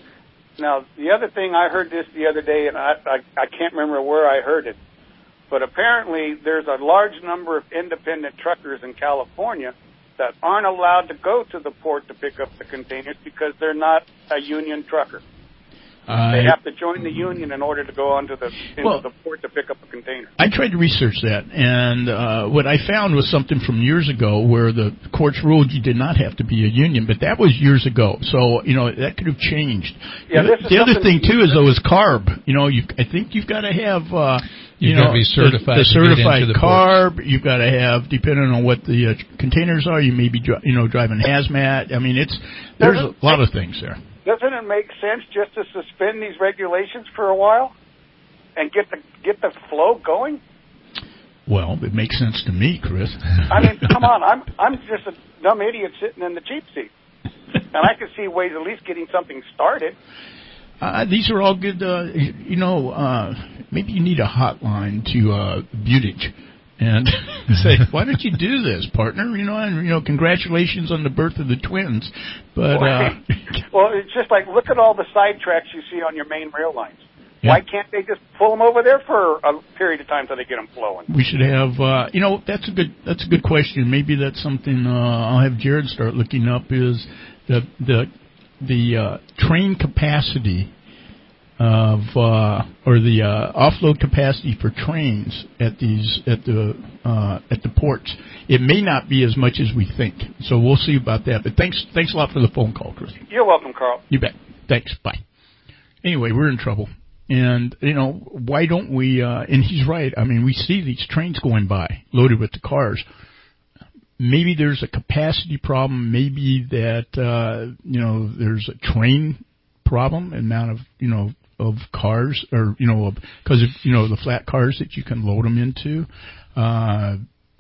Now, the other thing, I heard this the other day, and I, I, I can't remember where I heard it, but apparently there's a large number of independent truckers in California that aren't allowed to go to the port to pick up the containers because they're not a union trucker. Uh, they have to join the union in order to go onto the into well, the port to pick up a container. I tried to research that, and uh, what I found was something from years ago where the courts ruled you did not have to be a union, but that was years ago. So, you know, that could have changed. Yeah, the this the is other thing, something- too, is, though, is CARB. You know, you, I think you've got to have, uh, you You've know, got to be certified the, the to get certified into the CARB. You've got to have, depending on what the uh, containers are, you may be, dri- you know, driving hazmat. I mean, it's there's a lot of things there. Doesn't it make sense just to suspend these regulations for a while and get the get the flow going? Well, it makes sense to me, Chris. I mean, come on, I'm I'm just a dumb idiot sitting in the cheap seat, and I can see ways at least getting something started. Uh, these are all good. Uh, you know, uh, maybe you need a hotline to uh, Buttigieg and say, "Why don't you do this, partner?" You know, and you know, congratulations on the birth of the twins. But uh, well, it's just like look at all the side tracks you see on your main rail lines. Yeah. Why can't they just pull them over there for a period of time till they get them flowing? we should have. Uh, you know, that's a good. That's a good question. Maybe that's something uh, I'll have Jared start looking up. Is the the the uh, train capacity of uh, or the uh, offload capacity for trains at these at the uh, at the ports. It may not be as much as we think. So we'll see about that. But thanks thanks a lot for the phone call, Chris. You're welcome, Carl. You bet. Thanks. Bye. Anyway, we're in trouble. And, you know, why don't we, uh, and he's right. I mean, we see these trains going by loaded with the cars. Maybe there's a capacity problem. Maybe that, uh, you know, there's a train problem, amount of, you know, of cars or, you know, because of, you know, the flat cars that you can load them into. Uh,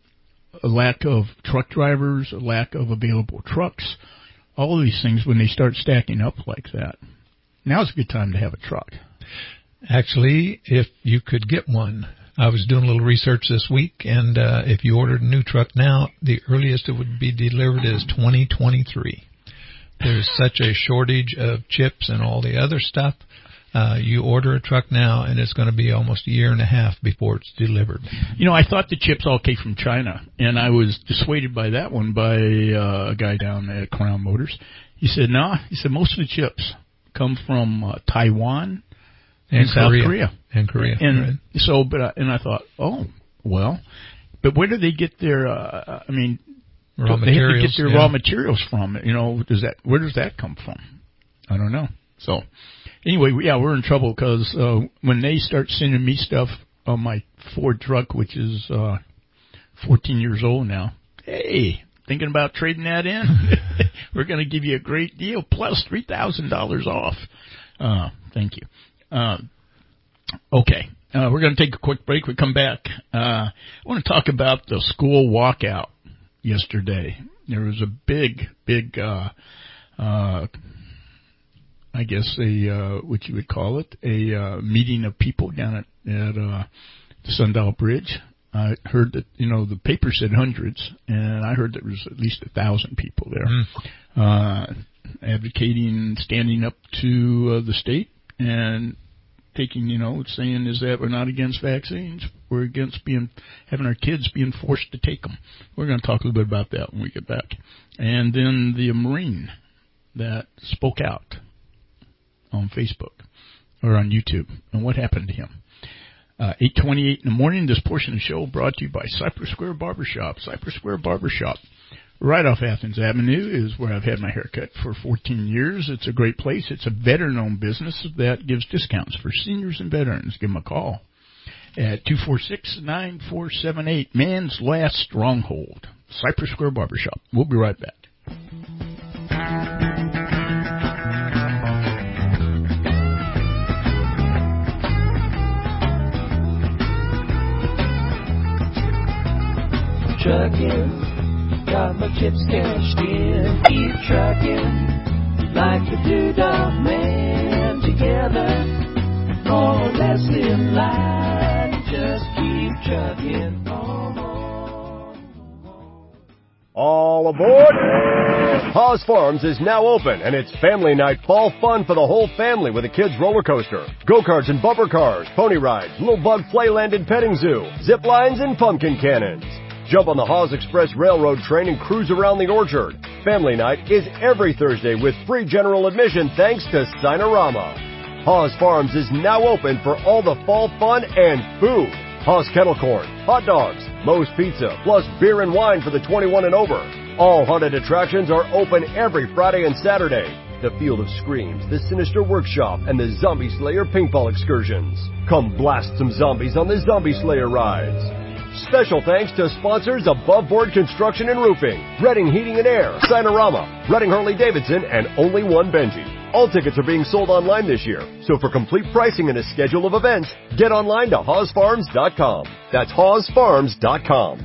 a lack of truck drivers, a lack of available trucks. All of these things when they start stacking up like that. Now's a good time to have a truck. Actually, if you could get one. I was doing a little research this week, and uh, if you ordered a new truck now, the earliest it would be delivered is twenty twenty-three. There's such a shortage of chips and all the other stuff. Uh, you order a truck now, and it's going to be almost a year and a half before it's delivered. You know, I thought the chips all came from China, and I was dissuaded by that one by uh, a guy down at Crown Motors. He said, no, he said most of the chips come from uh, Taiwan and, and South Korea. Korea. And Korea. And right. so, but uh, and I thought, oh, well, but where do they get their, uh, I mean, raw they materials, have to get their yeah. raw materials from? You know, does that, where does that come from? I don't know. So, anyway, yeah, we're in trouble because uh, when they start sending me stuff on my Ford truck, which is uh, fourteen years old now, hey, thinking about trading that in? We're going to give you a great deal plus three thousand dollars off. Uh, thank you. Uh, okay, uh, we're going to take a quick break. We come back. Uh, I want to talk about the school walkout yesterday. There was a big, big, uh, uh, I guess, a uh, what you would call it, a uh, meeting of people down at, at uh, the Sundial Bridge. I heard that, you know, the paper said hundreds, and I heard there was at least a thousand people there mm. uh, advocating, standing up to uh, the state and taking, you know, saying is that we're not against vaccines. We're against being having our kids being forced to take them. We're going to talk a little bit about that when we get back. And then the Marine that spoke out on Facebook or on YouTube, and what happened to him. Uh, eight twenty-eight in the morning, this portion of the show brought to you by Cypress Square Barbershop. Cypress Square Barbershop, right off Athens Avenue, is where I've had my haircut for fourteen years. It's a great place. It's a veteran-owned business that gives discounts for seniors and veterans. Give them a call at two four six, nine four seven eight, Man's Last Stronghold. Cypress Square Barbershop. We'll be right back. Trucking, got my chips cashed in. Keep trucking, like the Doodah Man. Together, more or less in line. Just keep trucking on. All aboard! Haas Farms is now open, and it's family night fall fun for the whole family with a kids roller coaster, go-karts and bumper cars, pony rides, little bug playland and petting zoo, zip lines and pumpkin cannons. Jump on the Haas Express Railroad train and cruise around the orchard. Family night is every Thursday with free general admission thanks to Sinorama. Haas Farms is now open for all the fall fun and food. Haas Kettle Corn, hot dogs, Moe's Pizza, plus beer and wine for the twenty-one and over. All haunted attractions are open every Friday and Saturday. The Field of Screams, the Sinister Workshop, and the Zombie Slayer paintball excursions. Come blast some zombies on the Zombie Slayer rides. Special thanks to sponsors Above Board Construction and Roofing, Redding Heating and Air, Sinorama, Redding Harley Davidson, and Only One Benji. All tickets are being sold online this year, so for complete pricing and a schedule of events, get online to haas farms dot com. That's haas farms dot com.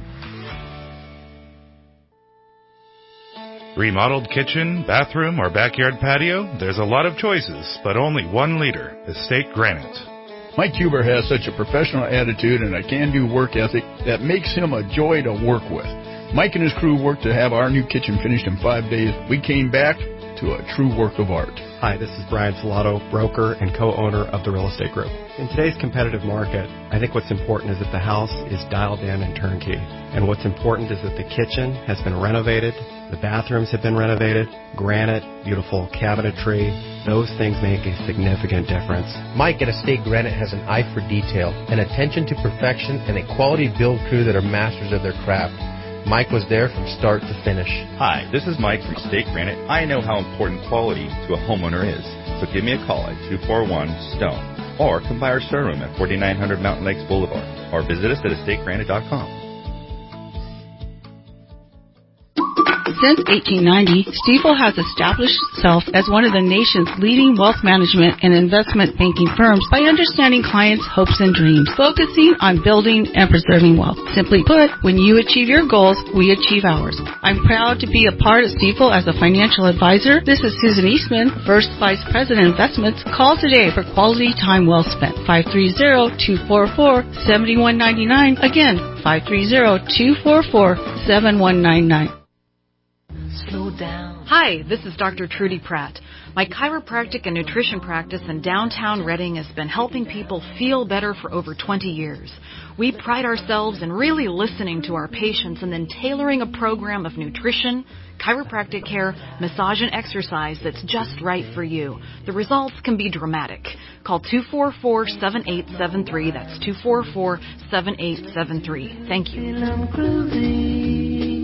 Remodeled kitchen, bathroom, or backyard patio? There's a lot of choices, but only one leader, Estate Granite. Mike Huber has such a professional attitude and a can-do work ethic that makes him a joy to work with. Mike and his crew worked to have our new kitchen finished in five days. We came back to a true work of art. Hi, this is Brian Salato, broker and co-owner of the Real Estate Group. In today's competitive market, I think what's important is that the house is dialed in and turnkey. And what's important is that the kitchen has been renovated, the bathrooms have been renovated, granite, beautiful cabinetry. Those things make a significant difference. Mike at Estate Granite has an eye for detail, an attention to perfection, and a quality build crew that are masters of their craft. Mike was there from start to finish. Hi, this is Mike from Estate Granite. I know how important quality to a homeowner is, so give me a call at two four one, STONE, or come by our showroom at forty-nine hundred Mountain Lakes Boulevard, or visit us at estate granite dot com. Since eighteen ninety, Stifel has established itself as one of the nation's leading wealth management and investment banking firms by understanding clients' hopes and dreams, focusing on building and preserving wealth. Simply put, when you achieve your goals, we achieve ours. I'm proud to be a part of Stifel as a financial advisor. This is Susan Eastman, First Vice President Investments. Call today for quality time well spent. five three zero, two four four, seven one nine nine. Again, five three zero, two four four, seven one nine nine. Slow down. Hi, this is Doctor Trudy Pratt. My chiropractic and nutrition practice in downtown Redding has been helping people feel better for over twenty years. We pride ourselves in really listening to our patients and then tailoring a program of nutrition, chiropractic care, massage, and exercise that's just right for you. The results can be dramatic. Call two four four, seven eight seven three. That's two four four, seven eight seven three. Thank you.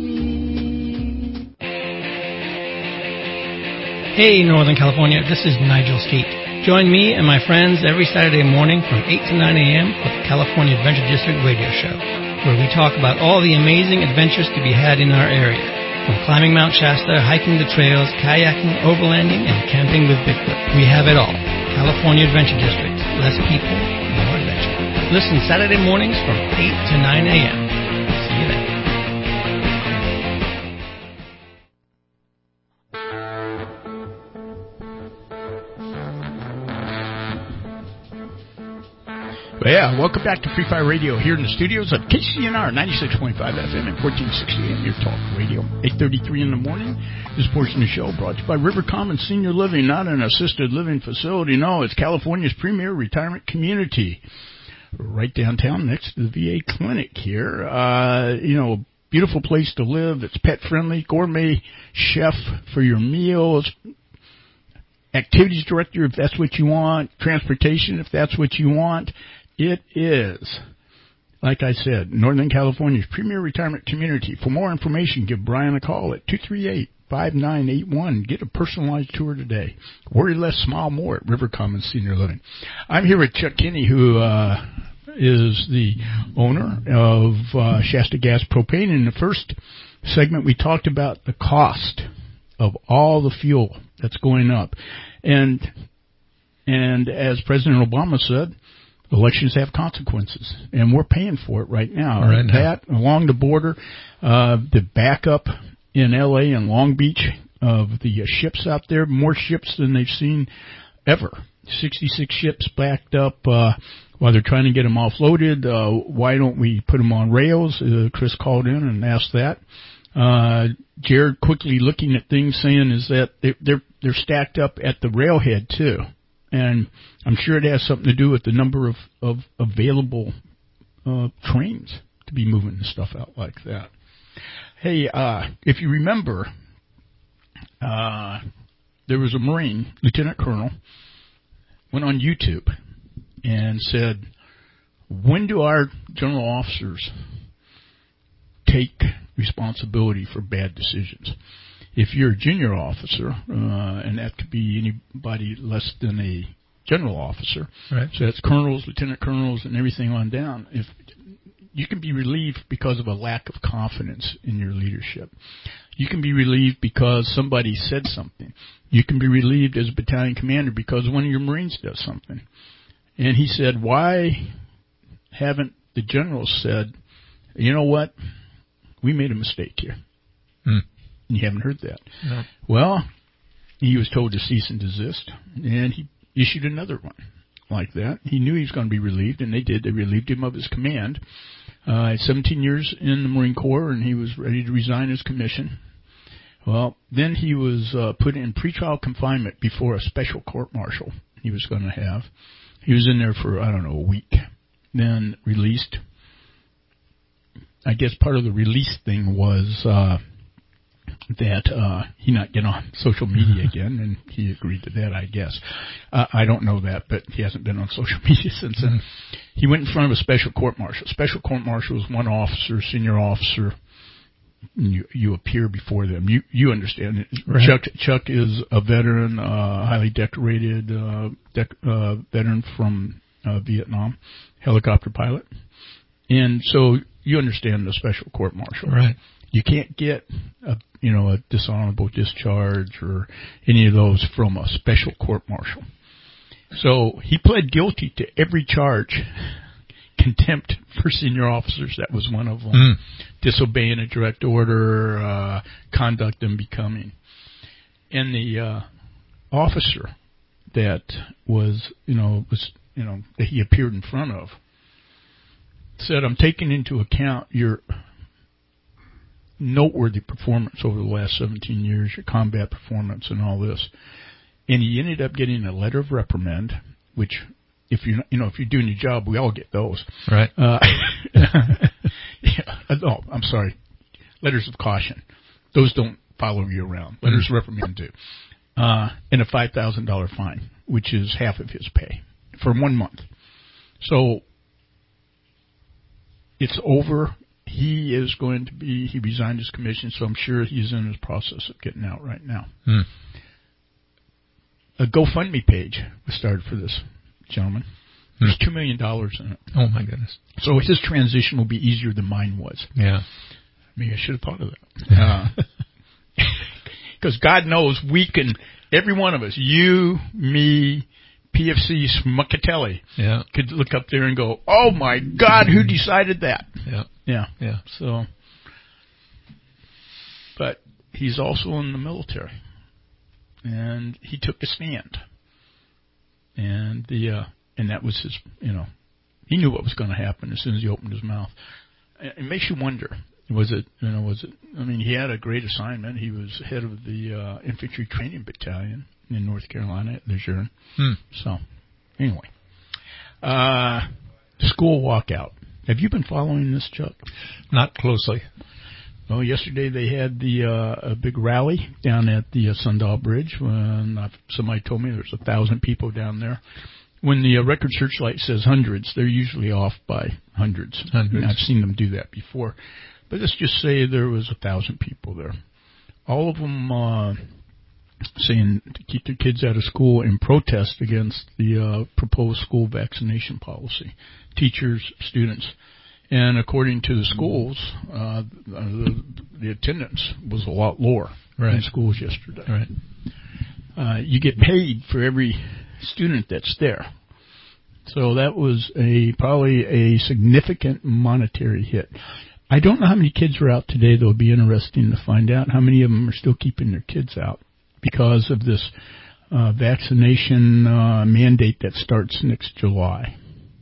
Hey, Northern California, this is Nigel Skeet. Join me and my friends every Saturday morning from eight to nine a.m. for the California Adventure District radio show, where we talk about all the amazing adventures to be had in our area, from climbing Mount Shasta, hiking the trails, kayaking, overlanding, and camping with Bigfoot. We have it all. California Adventure District. Less people, more adventure. Listen Saturday mornings from eight to nine a.m. See you then. Yeah, welcome back to Free Fire Radio here in the studios of K C N R ninety-six point five F M and fourteen sixty A M, your talk radio. eight thirty-three in the morning. This portion of the show brought to you by River Commons Senior Living, not an assisted living facility. No, it's California's premier retirement community. Right downtown next to the V A clinic here. Uh, you know, beautiful place to live. It's pet friendly, gourmet chef for your meals. Activities director if that's what you want. Transportation if that's what you want. It is, like I said, Northern California's premier retirement community. For more information, give Brian a call at two three eight, five nine eight one. Get a personalized tour today. Worry less, smile more at River Commons Senior Living. I'm here with Chuck Kinney, who uh, is the owner of uh, Shasta Gas Propane. In the first segment, we talked about the cost of all the fuel that's going up. And and as President Obama said, elections have consequences, and we're paying for it right now. Right now. That, along the border, uh, the backup in L A and Long Beach of the uh, ships out there, more ships than they've seen ever. sixty-six ships backed up uh, while they're trying to get them offloaded. Uh, why don't we put them on rails? Uh, Chris called in and asked that. Uh, Jared quickly looking at things saying is that they, they're, they're stacked up at the railhead too. And I'm sure it has something to do with the number of, of available uh, trains to be moving the stuff out like that. Hey, uh, if you remember, uh, there was a Marine, Lieutenant Colonel, went on YouTube and said, when do our general officers take responsibility for bad decisions? If you're a junior officer, uh, and that could be anybody less than a general officer, right. So that's colonels, lieutenant colonels, and everything on down, if you can be relieved because of a lack of confidence in your leadership. You can be relieved because somebody said something. You can be relieved as a battalion commander because one of your Marines does something. And he said, why haven't the generals said, you know what, we made a mistake here? Hmm. You haven't heard that. No. Well, he was told to cease and desist, and he issued another one like that. He knew he was going to be relieved, and they did. They relieved him of his command. Uh, seventeen years in the Marine Corps, and he was ready to resign his commission. Well, then he was uh, put in pretrial confinement before a special court-martial he was going to have. He was in there for, I don't know, a week, then released. I guess part of the release thing was uh, that uh, he not get on social media again, and he agreed to that, I guess. Uh, I don't know that, but he hasn't been on social media since then. He went in front of a special court-martial. Special court-martial is one officer, senior officer. You, you appear before them. You you understand. Right. Chuck Chuck is a veteran, uh, highly decorated uh, dec- uh, veteran from uh, Vietnam, helicopter pilot, and so you understand the special court-martial. Right. You can't get a you know a dishonorable discharge or any of those from a special court-martial. So he pled guilty to every charge. Contempt for senior officers, that was one of them. Mm. Disobeying a direct order, uh, conduct unbecoming. And the uh, officer that was, you know, was, you know, that he appeared in front of said, "I'm taking into account your noteworthy performance over the last seventeen years, your combat performance, and all this." And he ended up getting a letter of reprimand, which. If you you know if you're doing your job, we all get those. Right. Uh, yeah, oh, I'm sorry. Letters of caution. Those don't follow you around. Letters mm-hmm. of reprimand do. Uh, and a five thousand dollars fine, which is half of his pay for one month. So it's over. He is going to be. He resigned his commission, so I'm sure he's in his process of getting out right now. Mm. A GoFundMe page was started for this gentleman. There's two million dollars in it. Oh, my goodness. So his transition will be easier than mine was. Yeah. Maybe I should have thought of that. Because uh, God knows we can, every one of us, you, me, P F C, Smuckatelli, yeah. could look up there and go, oh, my God, who decided that? Yeah. Yeah. Yeah. So, but he's also in the military. And he took a stand. And the uh, and that was his, you know, He knew what was going to happen as soon as he opened his mouth. It makes you wonder. Was it, you know, was it, I mean, he had a great assignment. He was head of the uh, infantry training battalion in North Carolina at Lejeune. Hmm. So, anyway. Uh, school walkout. Have you been following this, Chuck? Not closely. Well, yesterday they had the uh, a big rally down at the uh, Sundial Bridge. When uh, somebody told me there's a thousand people down there. When the uh, Record Searchlight says hundreds, they're usually off by hundreds. Hundreds. I've seen them do that before. But let's just say there was a thousand people there. All of them uh, saying to keep their kids out of school in protest against the uh, proposed school vaccination policy. Teachers, students. And according to the schools, uh, the, the attendance was a lot lower right. in schools yesterday. Right. Uh, you get paid for every student that's there. So that was a probably a significant monetary hit. I don't know how many kids are out today, though. It'll be interesting to find out how many of them are still keeping their kids out because of this uh, vaccination uh, mandate that starts next July.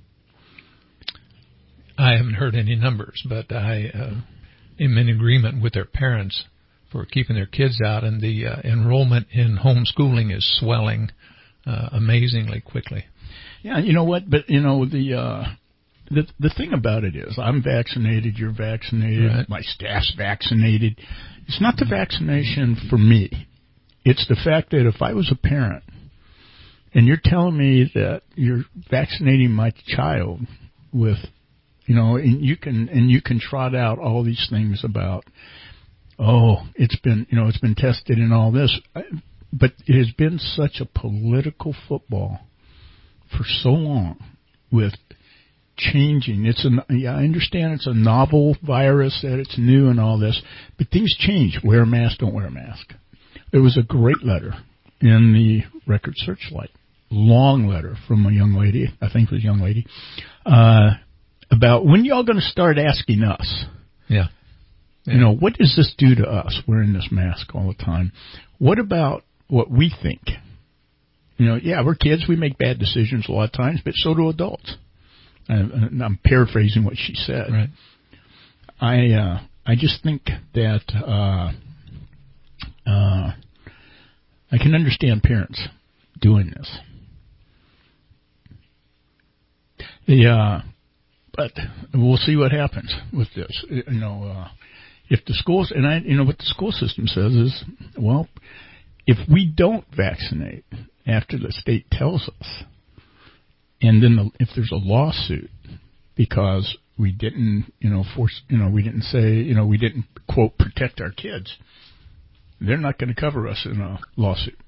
I haven't heard any numbers, but I uh, am in agreement with their parents for keeping their kids out, and the uh, enrollment in homeschooling is swelling uh, amazingly quickly. Yeah, you know what? But, you know, the... Uh, The the thing about it is, I'm vaccinated, you're vaccinated, right. my staff's vaccinated. It's not the vaccination for me. It's the fact that if I was a parent and you're telling me that you're vaccinating my child with, you know, and you can and you can trot out all these things about, oh, it's been, you know, it's been tested and all this, but it has been such a political football for so long with changing. It's a, yeah, I understand it's a novel virus, that it's new and all this, but things change. Wear a mask, don't wear a mask. There was a great letter in the Record Searchlight, long letter from a young lady, I think it was a young lady, uh, about when y'all going to start asking us, yeah. yeah, you know, what does this do to us wearing this mask all the time? What about what we think? You know, yeah, we're kids, we make bad decisions a lot of times, but so do adults. Uh, I'm paraphrasing what she said. Right. I uh, I just think that uh, uh, I can understand parents doing this. The uh, but we'll see what happens with this. You know, uh, if the schools and I, you know, what the school system says is, well, if we don't vaccinate after the state tells us. And then the, if there's a lawsuit because we didn't, you know, force, you know, we didn't say, you know, we didn't, quote, protect our kids, they're not going to cover us in a lawsuit.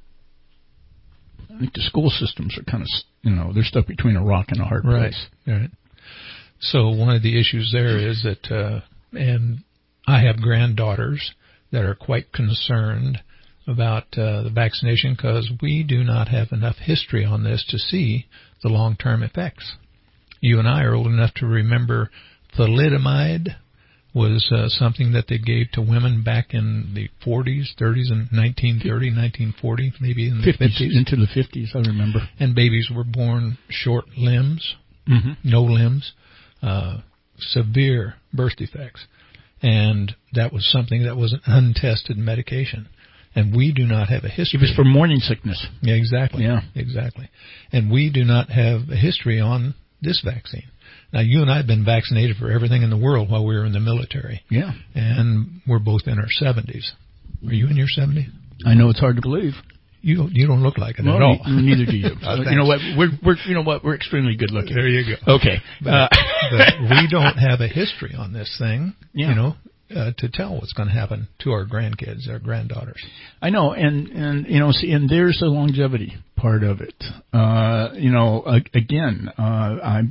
I think the school systems are kind of, you know, they're stuck between a rock and a hard right. place. Right. So one of the issues there is that, uh, and I have granddaughters that are quite concerned about uh, the vaccination because we do not have enough history on this to see the long-term effects. You and I are old enough to remember thalidomide was uh, something that they gave to women back in the forties, thirties, and nineteen thirty, nineteen forty, maybe in the fifties, fifties. Into the fifties, I remember. And babies were born short limbs, mm-hmm. no limbs, uh, severe birth defects. And that was something that was an untested medication. And we do not have a history. It was for morning sickness. Yeah, exactly. Yeah. Exactly. And we do not have a history on this vaccine. Now, you and I have been vaccinated for everything in the world while we were in the military. Yeah. And we're both in our seventies. Are you in your seventies? I know it's hard to believe. You don't, you don't look like it well, at all. Neither do you. oh, you know what? We're, we're, you know what? We're extremely good looking. There you go. Okay. But, uh, but we don't have a history on this thing. Yeah. You know. Uh, to tell what's going to happen to our grandkids, our granddaughters. I know, and, and you know, see, and there's the longevity part of it. Uh, you know, again, uh, I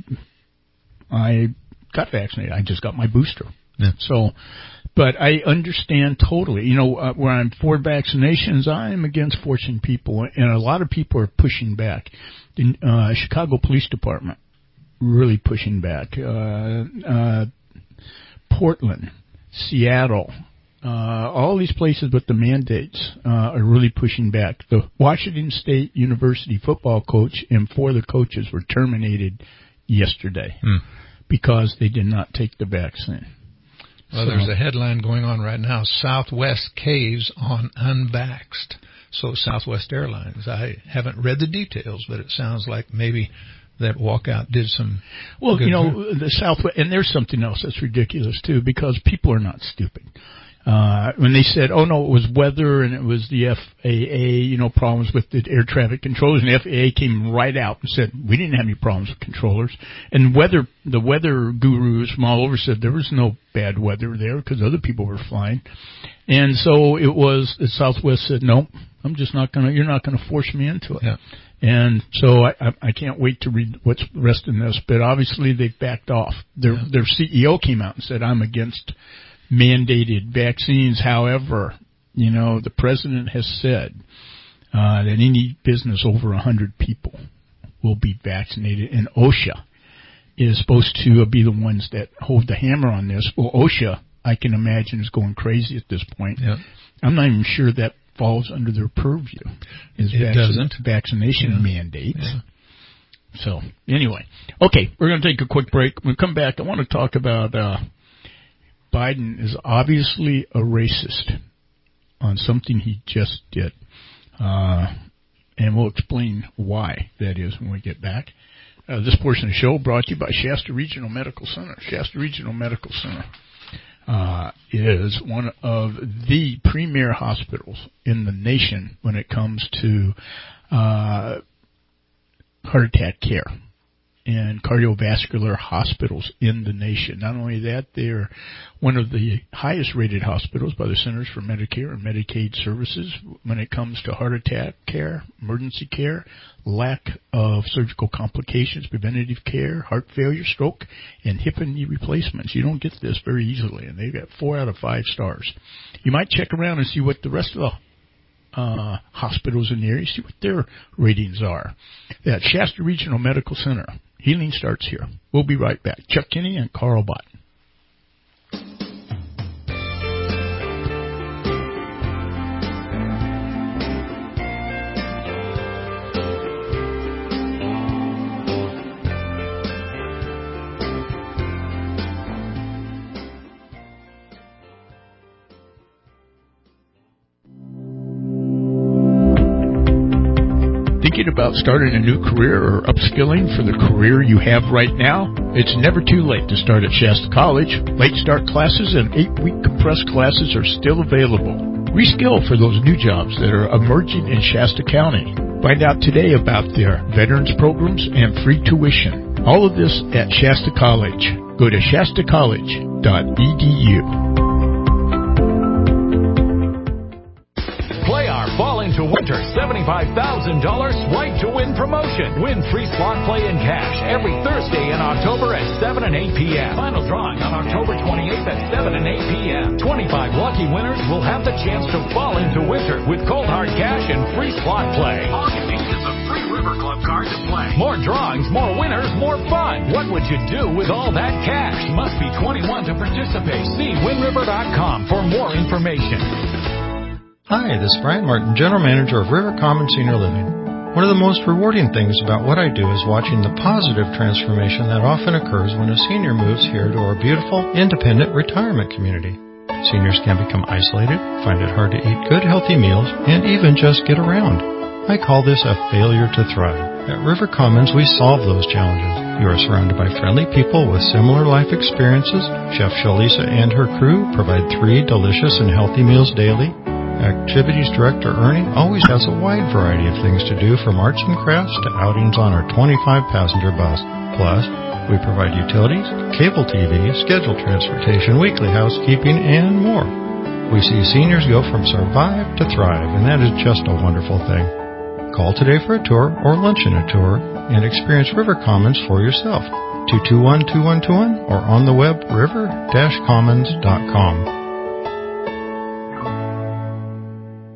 I got vaccinated. I just got my booster. Yeah. So, but I understand totally. You know, uh, where I'm for vaccinations, I'm against forcing people, and a lot of people are pushing back. The uh, Chicago Police Department really pushing back. Uh, uh, Portland. Seattle, uh, all these places with the mandates uh, are really pushing back. The Washington State University football coach and four of the coaches were terminated yesterday Hmm. because they did not take the vaccine. Well, So- there's a headline going on right now, Southwest caves on unvaxxed. So Southwest Airlines. I haven't read the details, but it sounds like maybe that walkout did some Well, good you know, good. the Southwest, and there's something else that's ridiculous, too, because people are not stupid. Uh, when they said, oh, no, it was weather and it was the F A A, you know, problems with the air traffic controllers, and the F A A came right out and said, we didn't have any problems with controllers. And weather, the weather gurus from all over said there was no bad weather there because other people were flying. And so it was, the Southwest said, no, I'm just not going to, you're not going to force me into it. Yeah. And so I, I, I can't wait to read what's the rest in this, but obviously they've backed off. Their, Yeah. their C E O came out and said, I'm against mandated vaccines. However, you know, the president has said uh, that any business over one hundred people will be vaccinated, and OSHA is supposed to be the ones that hold the hammer on this. Well, OSHA, I can imagine, is going crazy at this point. Yeah. I'm not even sure that falls under their purview. Is It doesn't. Vaccination Yeah. mandates. Yeah. So, anyway. Okay, we're going to take a quick break. When we come back, I want to talk about uh, Biden is obviously a racist on something he just did. Uh, and we'll explain why that is when we get back. Uh, this portion of the show brought to you by Shasta Regional Medical Center. Shasta Regional Medical Center uh, is one of the premier hospitals in the nation when it comes to uh, heart attack care and cardiovascular hospitals in the nation. Not only that, they're one of the highest rated hospitals by the Centers for Medicare and Medicaid Services when it comes to heart attack care, emergency care, lack of surgical complications, preventative care, heart failure, stroke, and hip and knee replacements. You don't get this very easily, and they've got four out of five stars. You might check around and see what the rest of the Uh, hospitals in the area, see what their ratings are. At Shasta Regional Medical Center, healing starts here. We'll be right back. Chuck Kinney and Carl Bott. Thinking about starting a new career or upskilling for the career you have right now? It's never too late to start at Shasta College. Late start classes and eight-week compressed classes are still available. Reskill for those new jobs that are emerging in Shasta County. Find out today about their veterans programs and free tuition. All of this at Shasta College. Go to shasta college dot e d u. Play our Fall into Winter seventy-five thousand dollars Right to Win promotion. Win free slot play and cash every Thursday in October at seven and eight p.m. Final drawing on October twenty-eighth at seven and eight p.m. twenty-five lucky winners will have the chance to fall into winter with cold hard cash and free slot play. All you need is a free River Club card to play. More drawings, more winners, more fun. What would you do with all that cash? Must be twenty-one to participate. See win river dot com for more information. Hi, this is Brian Martin, General Manager of River Commons Senior Living. One of the most rewarding things about what I do is watching the positive transformation that often occurs when a senior moves here to our beautiful, independent retirement community. Seniors can become isolated, find it hard to eat good, healthy meals, and even just get around. I call this a failure to thrive. At River Commons, we solve those challenges. You are surrounded by friendly people with similar life experiences. Chef Shalisa and her crew provide three delicious and healthy meals daily. Activities Director Ernie always has a wide variety of things to do, from arts and crafts to outings on our twenty-five passenger bus. Plus, we provide utilities, cable T V, scheduled transportation, weekly housekeeping, and more. We see seniors go from survive to thrive, and that is just a wonderful thing. Call today for a tour or lunch in a tour and experience River Commons for yourself. two two one, two one two one or on the web river dash commons dot com.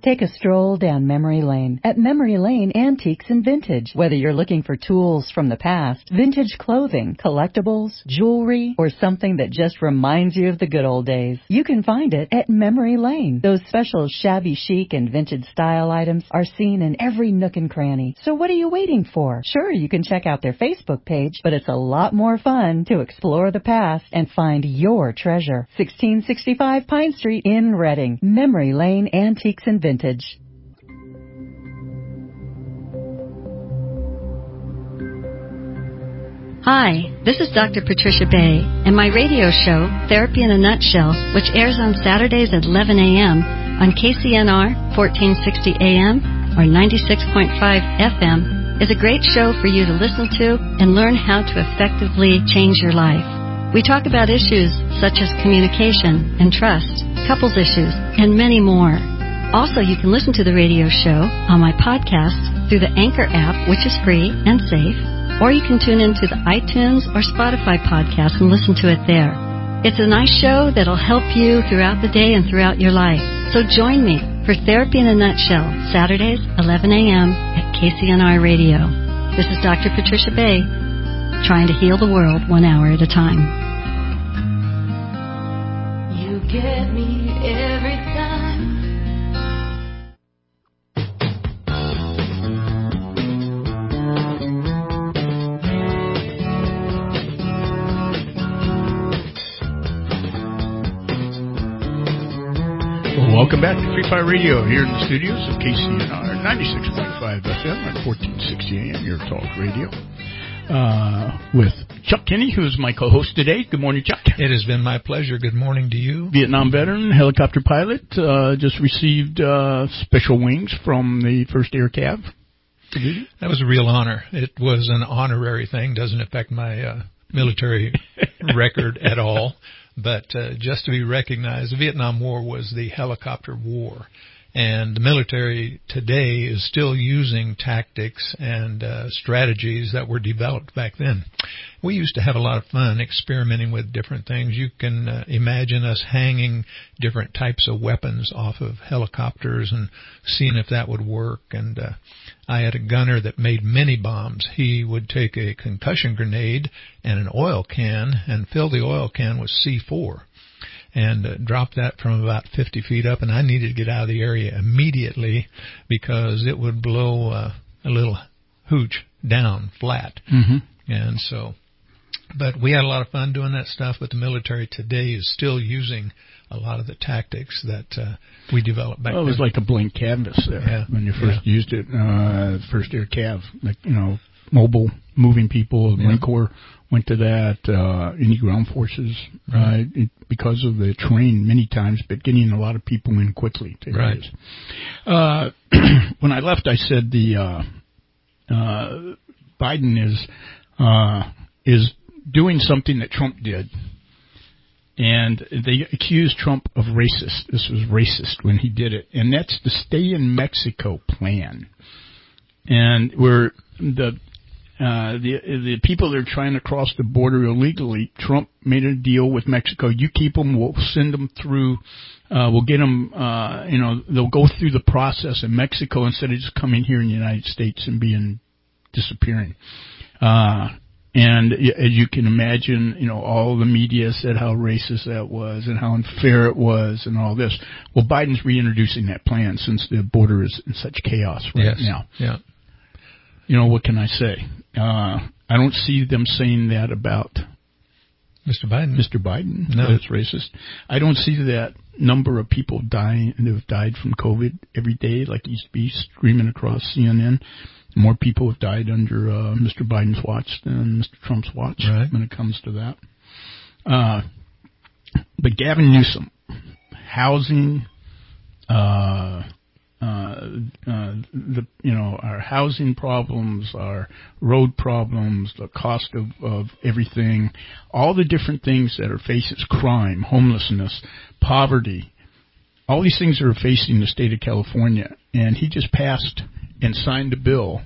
Take a stroll down memory lane at Memory Lane Antiques and Vintage. Whether you're looking for tools from the past, vintage clothing, collectibles, jewelry, or something that just reminds you of the good old days, you can find it at Memory Lane. Those special shabby chic and vintage style items are seen in every nook and cranny. So what are you waiting for? Sure, you can check out their Facebook page, but it's a lot more fun to explore the past and find your treasure. sixteen sixty-five Pine Street in Reading. Memory Lane Antiques and Vintage. Hi, this is Doctor Patricia Bay, and my radio show, Therapy in a Nutshell, which airs on Saturdays at eleven a.m. on K C N R fourteen sixty A M or ninety-six point five F M, is a great show for you to listen to and learn how to effectively change your life. We talk about issues such as communication and trust, couples issues, and many more. Also, you can listen to the radio show on my podcast through the Anchor app, which is free and safe, or you can tune into the iTunes or Spotify podcast and listen to it there. It's a nice show that'll help you throughout the day and throughout your life. So join me for Therapy in a Nutshell, Saturdays, eleven a.m. at K C N R Radio. This is Doctor Patricia Bay, trying to heal the world one hour at a time. You get me every time. Welcome back to Free Fire Radio here in the studios of K C N R ninety-six point five F M at fourteen sixty A M, your talk radio, uh, with Chuck Kinney, who's my co-host today. Good morning, Chuck. It has been my pleasure. Good morning to you. Vietnam veteran, helicopter pilot, uh, just received uh, special wings from the first Air Cav. That was a real honor. It was an honorary thing. Doesn't affect my uh, military record at all. But uh, just to be recognized, the Vietnam War was the helicopter war. And the military today is still using tactics and uh, strategies that were developed back then. We used to have a lot of fun experimenting with different things. You can uh, imagine us hanging different types of weapons off of helicopters and seeing if that would work. And uh, I had a gunner that made mini bombs. He would take a concussion grenade and an oil can and fill the oil can with C four. And uh, drop that from about fifty feet up, and I needed to get out of the area immediately because it would blow uh, a little hooch down flat. Mm-hmm. And so, but we had a lot of fun doing that stuff, but the military today is still using a lot of the tactics that uh, we developed back then. Well, it was like a blank canvas there yeah. when you first yeah. used it, uh, first Air Cav, like, you know, mobile, moving people. The Yeah. Marine Corps went to that, uh, any ground forces, right, it, because of the terrain many times, but getting a lot of people in quickly to Right. areas. Uh, when I left, I said the, uh, uh, Biden is, uh, is doing something that Trump did. And they accused Trump of racist. This was racist when he did it. And that's the Stay in Mexico plan. And where the, uh, the, the people that are trying to cross the border illegally, Trump made a deal with Mexico. You keep them, we'll send them through, uh, we'll get them, uh, you know, they'll go through the process in Mexico instead of just coming here in the United States and being, disappearing. Uh, And as you can imagine, you know, all the media said how racist that was and how unfair it was and all this. Well, Biden's reintroducing that plan since the border is in such chaos right yes. now. Yeah. You know, what can I say? Uh, I don't see them saying that about Mister Biden. Mister Biden, No. that it's racist. I don't see that number of people dying that have died from COVID every day like it used to be streaming across C N N. More people have died under uh, Mister Biden's watch than Mister Trump's watch right. when it comes to that. Uh, but Gavin Newsom, housing, uh, uh, uh, the you know our housing problems, our road problems, the cost of, of everything, all the different things that are facing crime, homelessness, poverty, all these things are facing the state of California, and he just passed and signed a bill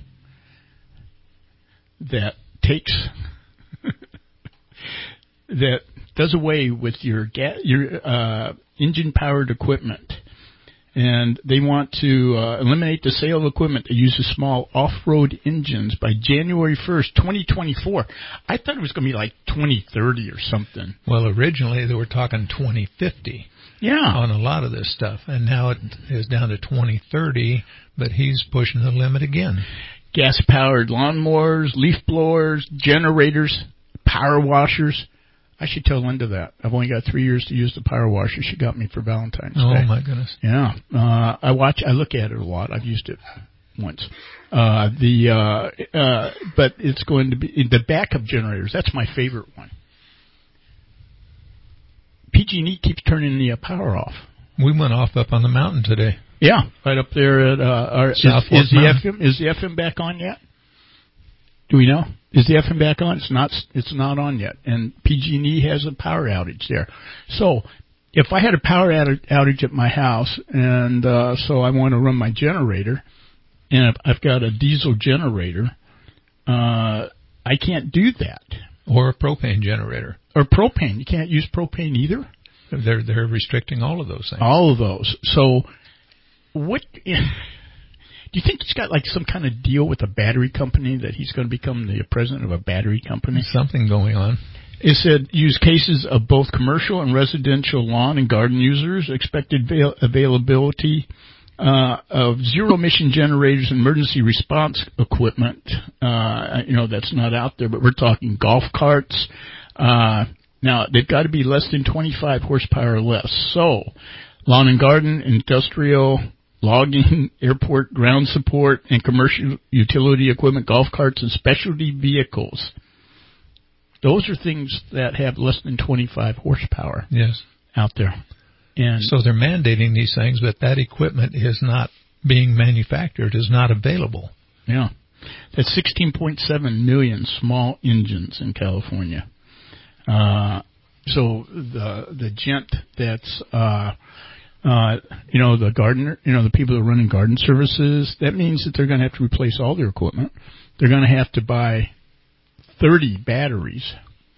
that takes that does away with your ga- your uh, engine powered equipment and they want to uh, eliminate the sale of equipment that uses small off-road engines by January first, twenty twenty-four. I thought it was going to be like twenty thirty or something. Well, originally they were talking twenty fifty. Yeah. On a lot of this stuff, and now it is down to twenty thirty, but he's pushing the limit again. Gas-powered lawnmowers, leaf blowers, generators, power washers. I should tell Linda that. I've only got three years to use the power washer she got me for Valentine's oh, Day. Oh, my goodness. Yeah. Uh, I watch, I look at it a lot. I've used it once. Uh, the, uh, uh, but it's going to be, the backup generators, that's my favorite one. P G and E keeps turning the uh, power off. We went off up on the mountain today. Yeah, right up there at, uh, our, is, is the F M, is the F M back on yet? Do we know? Is the F M back on? It's not, it's not on yet. And P G and E has a power outage there. So, if I had a power outage at my house, and, uh, so I want to run my generator, and I've got a diesel generator, uh, I can't do that. Or a propane generator. Or propane. You can't use propane either? They're, they're restricting all of those things. All of those. So, what, do you think he's got like some kind of deal with a battery company that he's going to become the president of a battery company? Something going on. It said use cases of both commercial and residential lawn and garden users, expected avail- availability uh, of zero-emission generators and emergency response equipment. Uh, you know, that's not out there, but we're talking golf carts. Uh, now, they've got to be less than twenty-five horsepower or less. So, lawn and garden, industrial, logging, airport ground support, and commercial utility equipment, golf carts, and specialty vehicles. Those are things that have less than twenty-five horsepower. Yes. Out there. And so they're mandating these things, but that equipment is not being manufactured, is not available. Yeah. That's sixteen point seven million small engines in California. Uh, so the the gent that's uh, uh, you know, the gardener, you know, the people that are running garden services, that means that they're going to have to replace all their equipment. They're going to have to buy thirty batteries,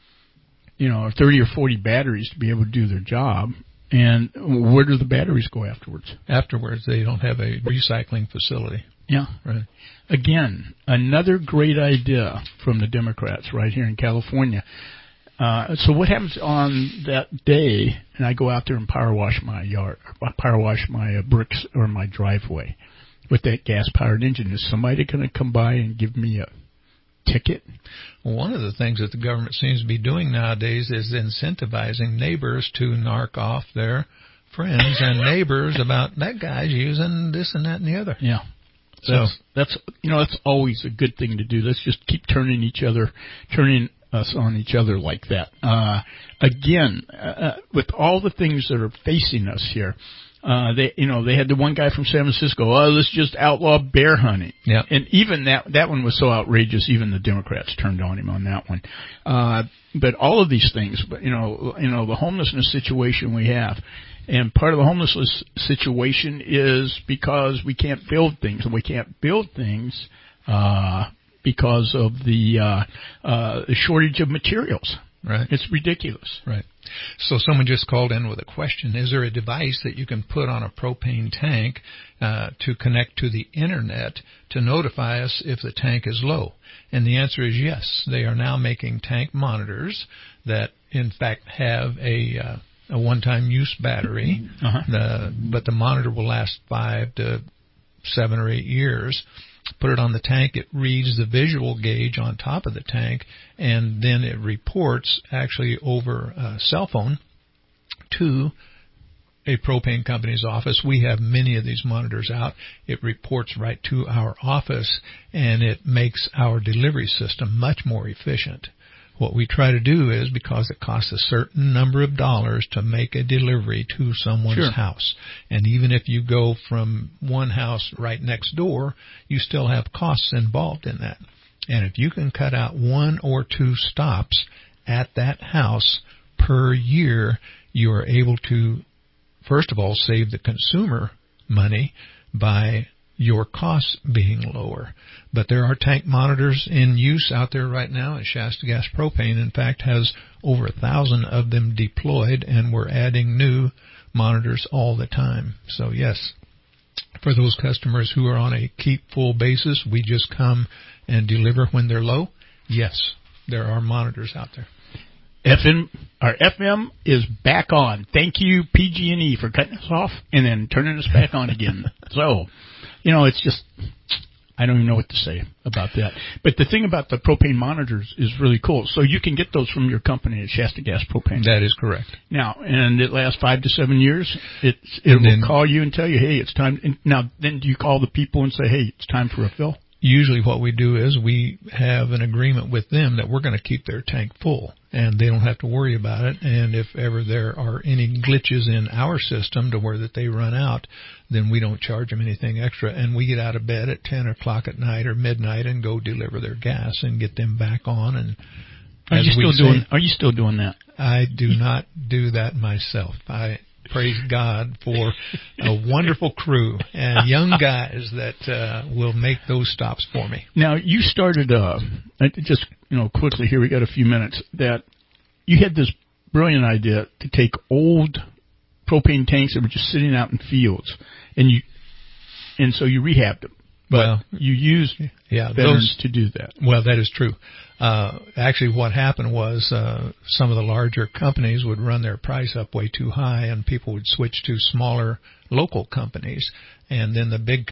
you know, or thirty or forty batteries to be able to do their job. And where do the batteries go afterwards? Afterwards, they don't have a recycling facility. Yeah. Right. Again, another great idea from the Democrats right here in California. Uh, so what happens on that day, and I go out there and power wash my yard, or power wash my uh, bricks or my driveway with that gas-powered engine? Is somebody going to come by and give me a ticket? Well, one of the things that the government seems to be doing nowadays is incentivizing neighbors to narc off their friends and neighbors about that guy's using this and that and the other. Yeah. So that's, that's you know, that's always a good thing to do. Let's just keep turning each other, turning us on each other like that. Uh, again, uh, with all the things that are facing us here, uh, they, you know, they had the one guy from San Francisco, oh, let's just outlaw bear hunting. Yeah. And even that, that one was so outrageous, even the Democrats turned on him on that one. Uh, but all of these things, but, you know, you know, the homelessness situation we have, and part of the homelessness situation is because we can't build things, and we can't build things, uh, because of the uh, uh, shortage of materials. Right. It's ridiculous. Right. So someone just called in with a question. Is there a device that you can put on a propane tank uh, to connect to the Internet to notify us if the tank is low? And the answer is yes. They are now making tank monitors that, in fact, have a uh, a one-time use battery, uh-huh. the, but the monitor will last five to seven or eight years. Put it on the tank, it reads the visual gauge on top of the tank, and then it reports actually over a cell phone to a propane company's office. We have many of these monitors out. It reports right to our office, and it makes our delivery system much more efficient. What we try to do is, because it costs a certain number of dollars to make a delivery to someone's sure. house, and even if you go from one house right next door, you still have costs involved in that. And if you can cut out one or two stops at that house per year, you are able to, first of all, save the consumer money by your costs being lower. But there are tank monitors in use out there right now, and Shasta Gas Propane, in fact, has over a thousand of them deployed, and we're adding new monitors all the time. So, yes, For those customers who are on a keep full basis, we just come and deliver when they're low. Yes, there are monitors out there. F M, our F M is back on. Thank you, P G and E, for cutting us off and then turning us back on again. So, you know, it's just, I don't even know what to say about that. But the thing about the propane monitors is really cool. So you can get those from your company at Shasta Gas Propane. That is correct. Now, and it lasts five to seven years. It's, it will then, call you and tell you, hey, it's time. And now, then do you call the people and say, hey, it's time for a fill? Usually what we do is we have an agreement with them that we're going to keep their tank full, and they don't have to worry about it. And if ever there are any glitches in our system to where that they run out, then we don't charge them anything extra. And we get out of bed at ten o'clock at night or midnight and go deliver their gas and get them back on. And are as you still we say, doing? Are you still doing that? I do not do that myself. I praise God for a wonderful crew and young guys that uh, will make those stops for me. Now, you started, uh, just, you know, quickly here, we got a few minutes, that you had this brilliant idea to take old propane tanks that were just sitting out in fields, and you, and so you rehabbed them. But well, you used yeah, veterans those, to do that. Well, that is true. Uh, actually, what happened was uh, some of the larger companies would run their price up way too high, and people would switch to smaller local companies. And then the big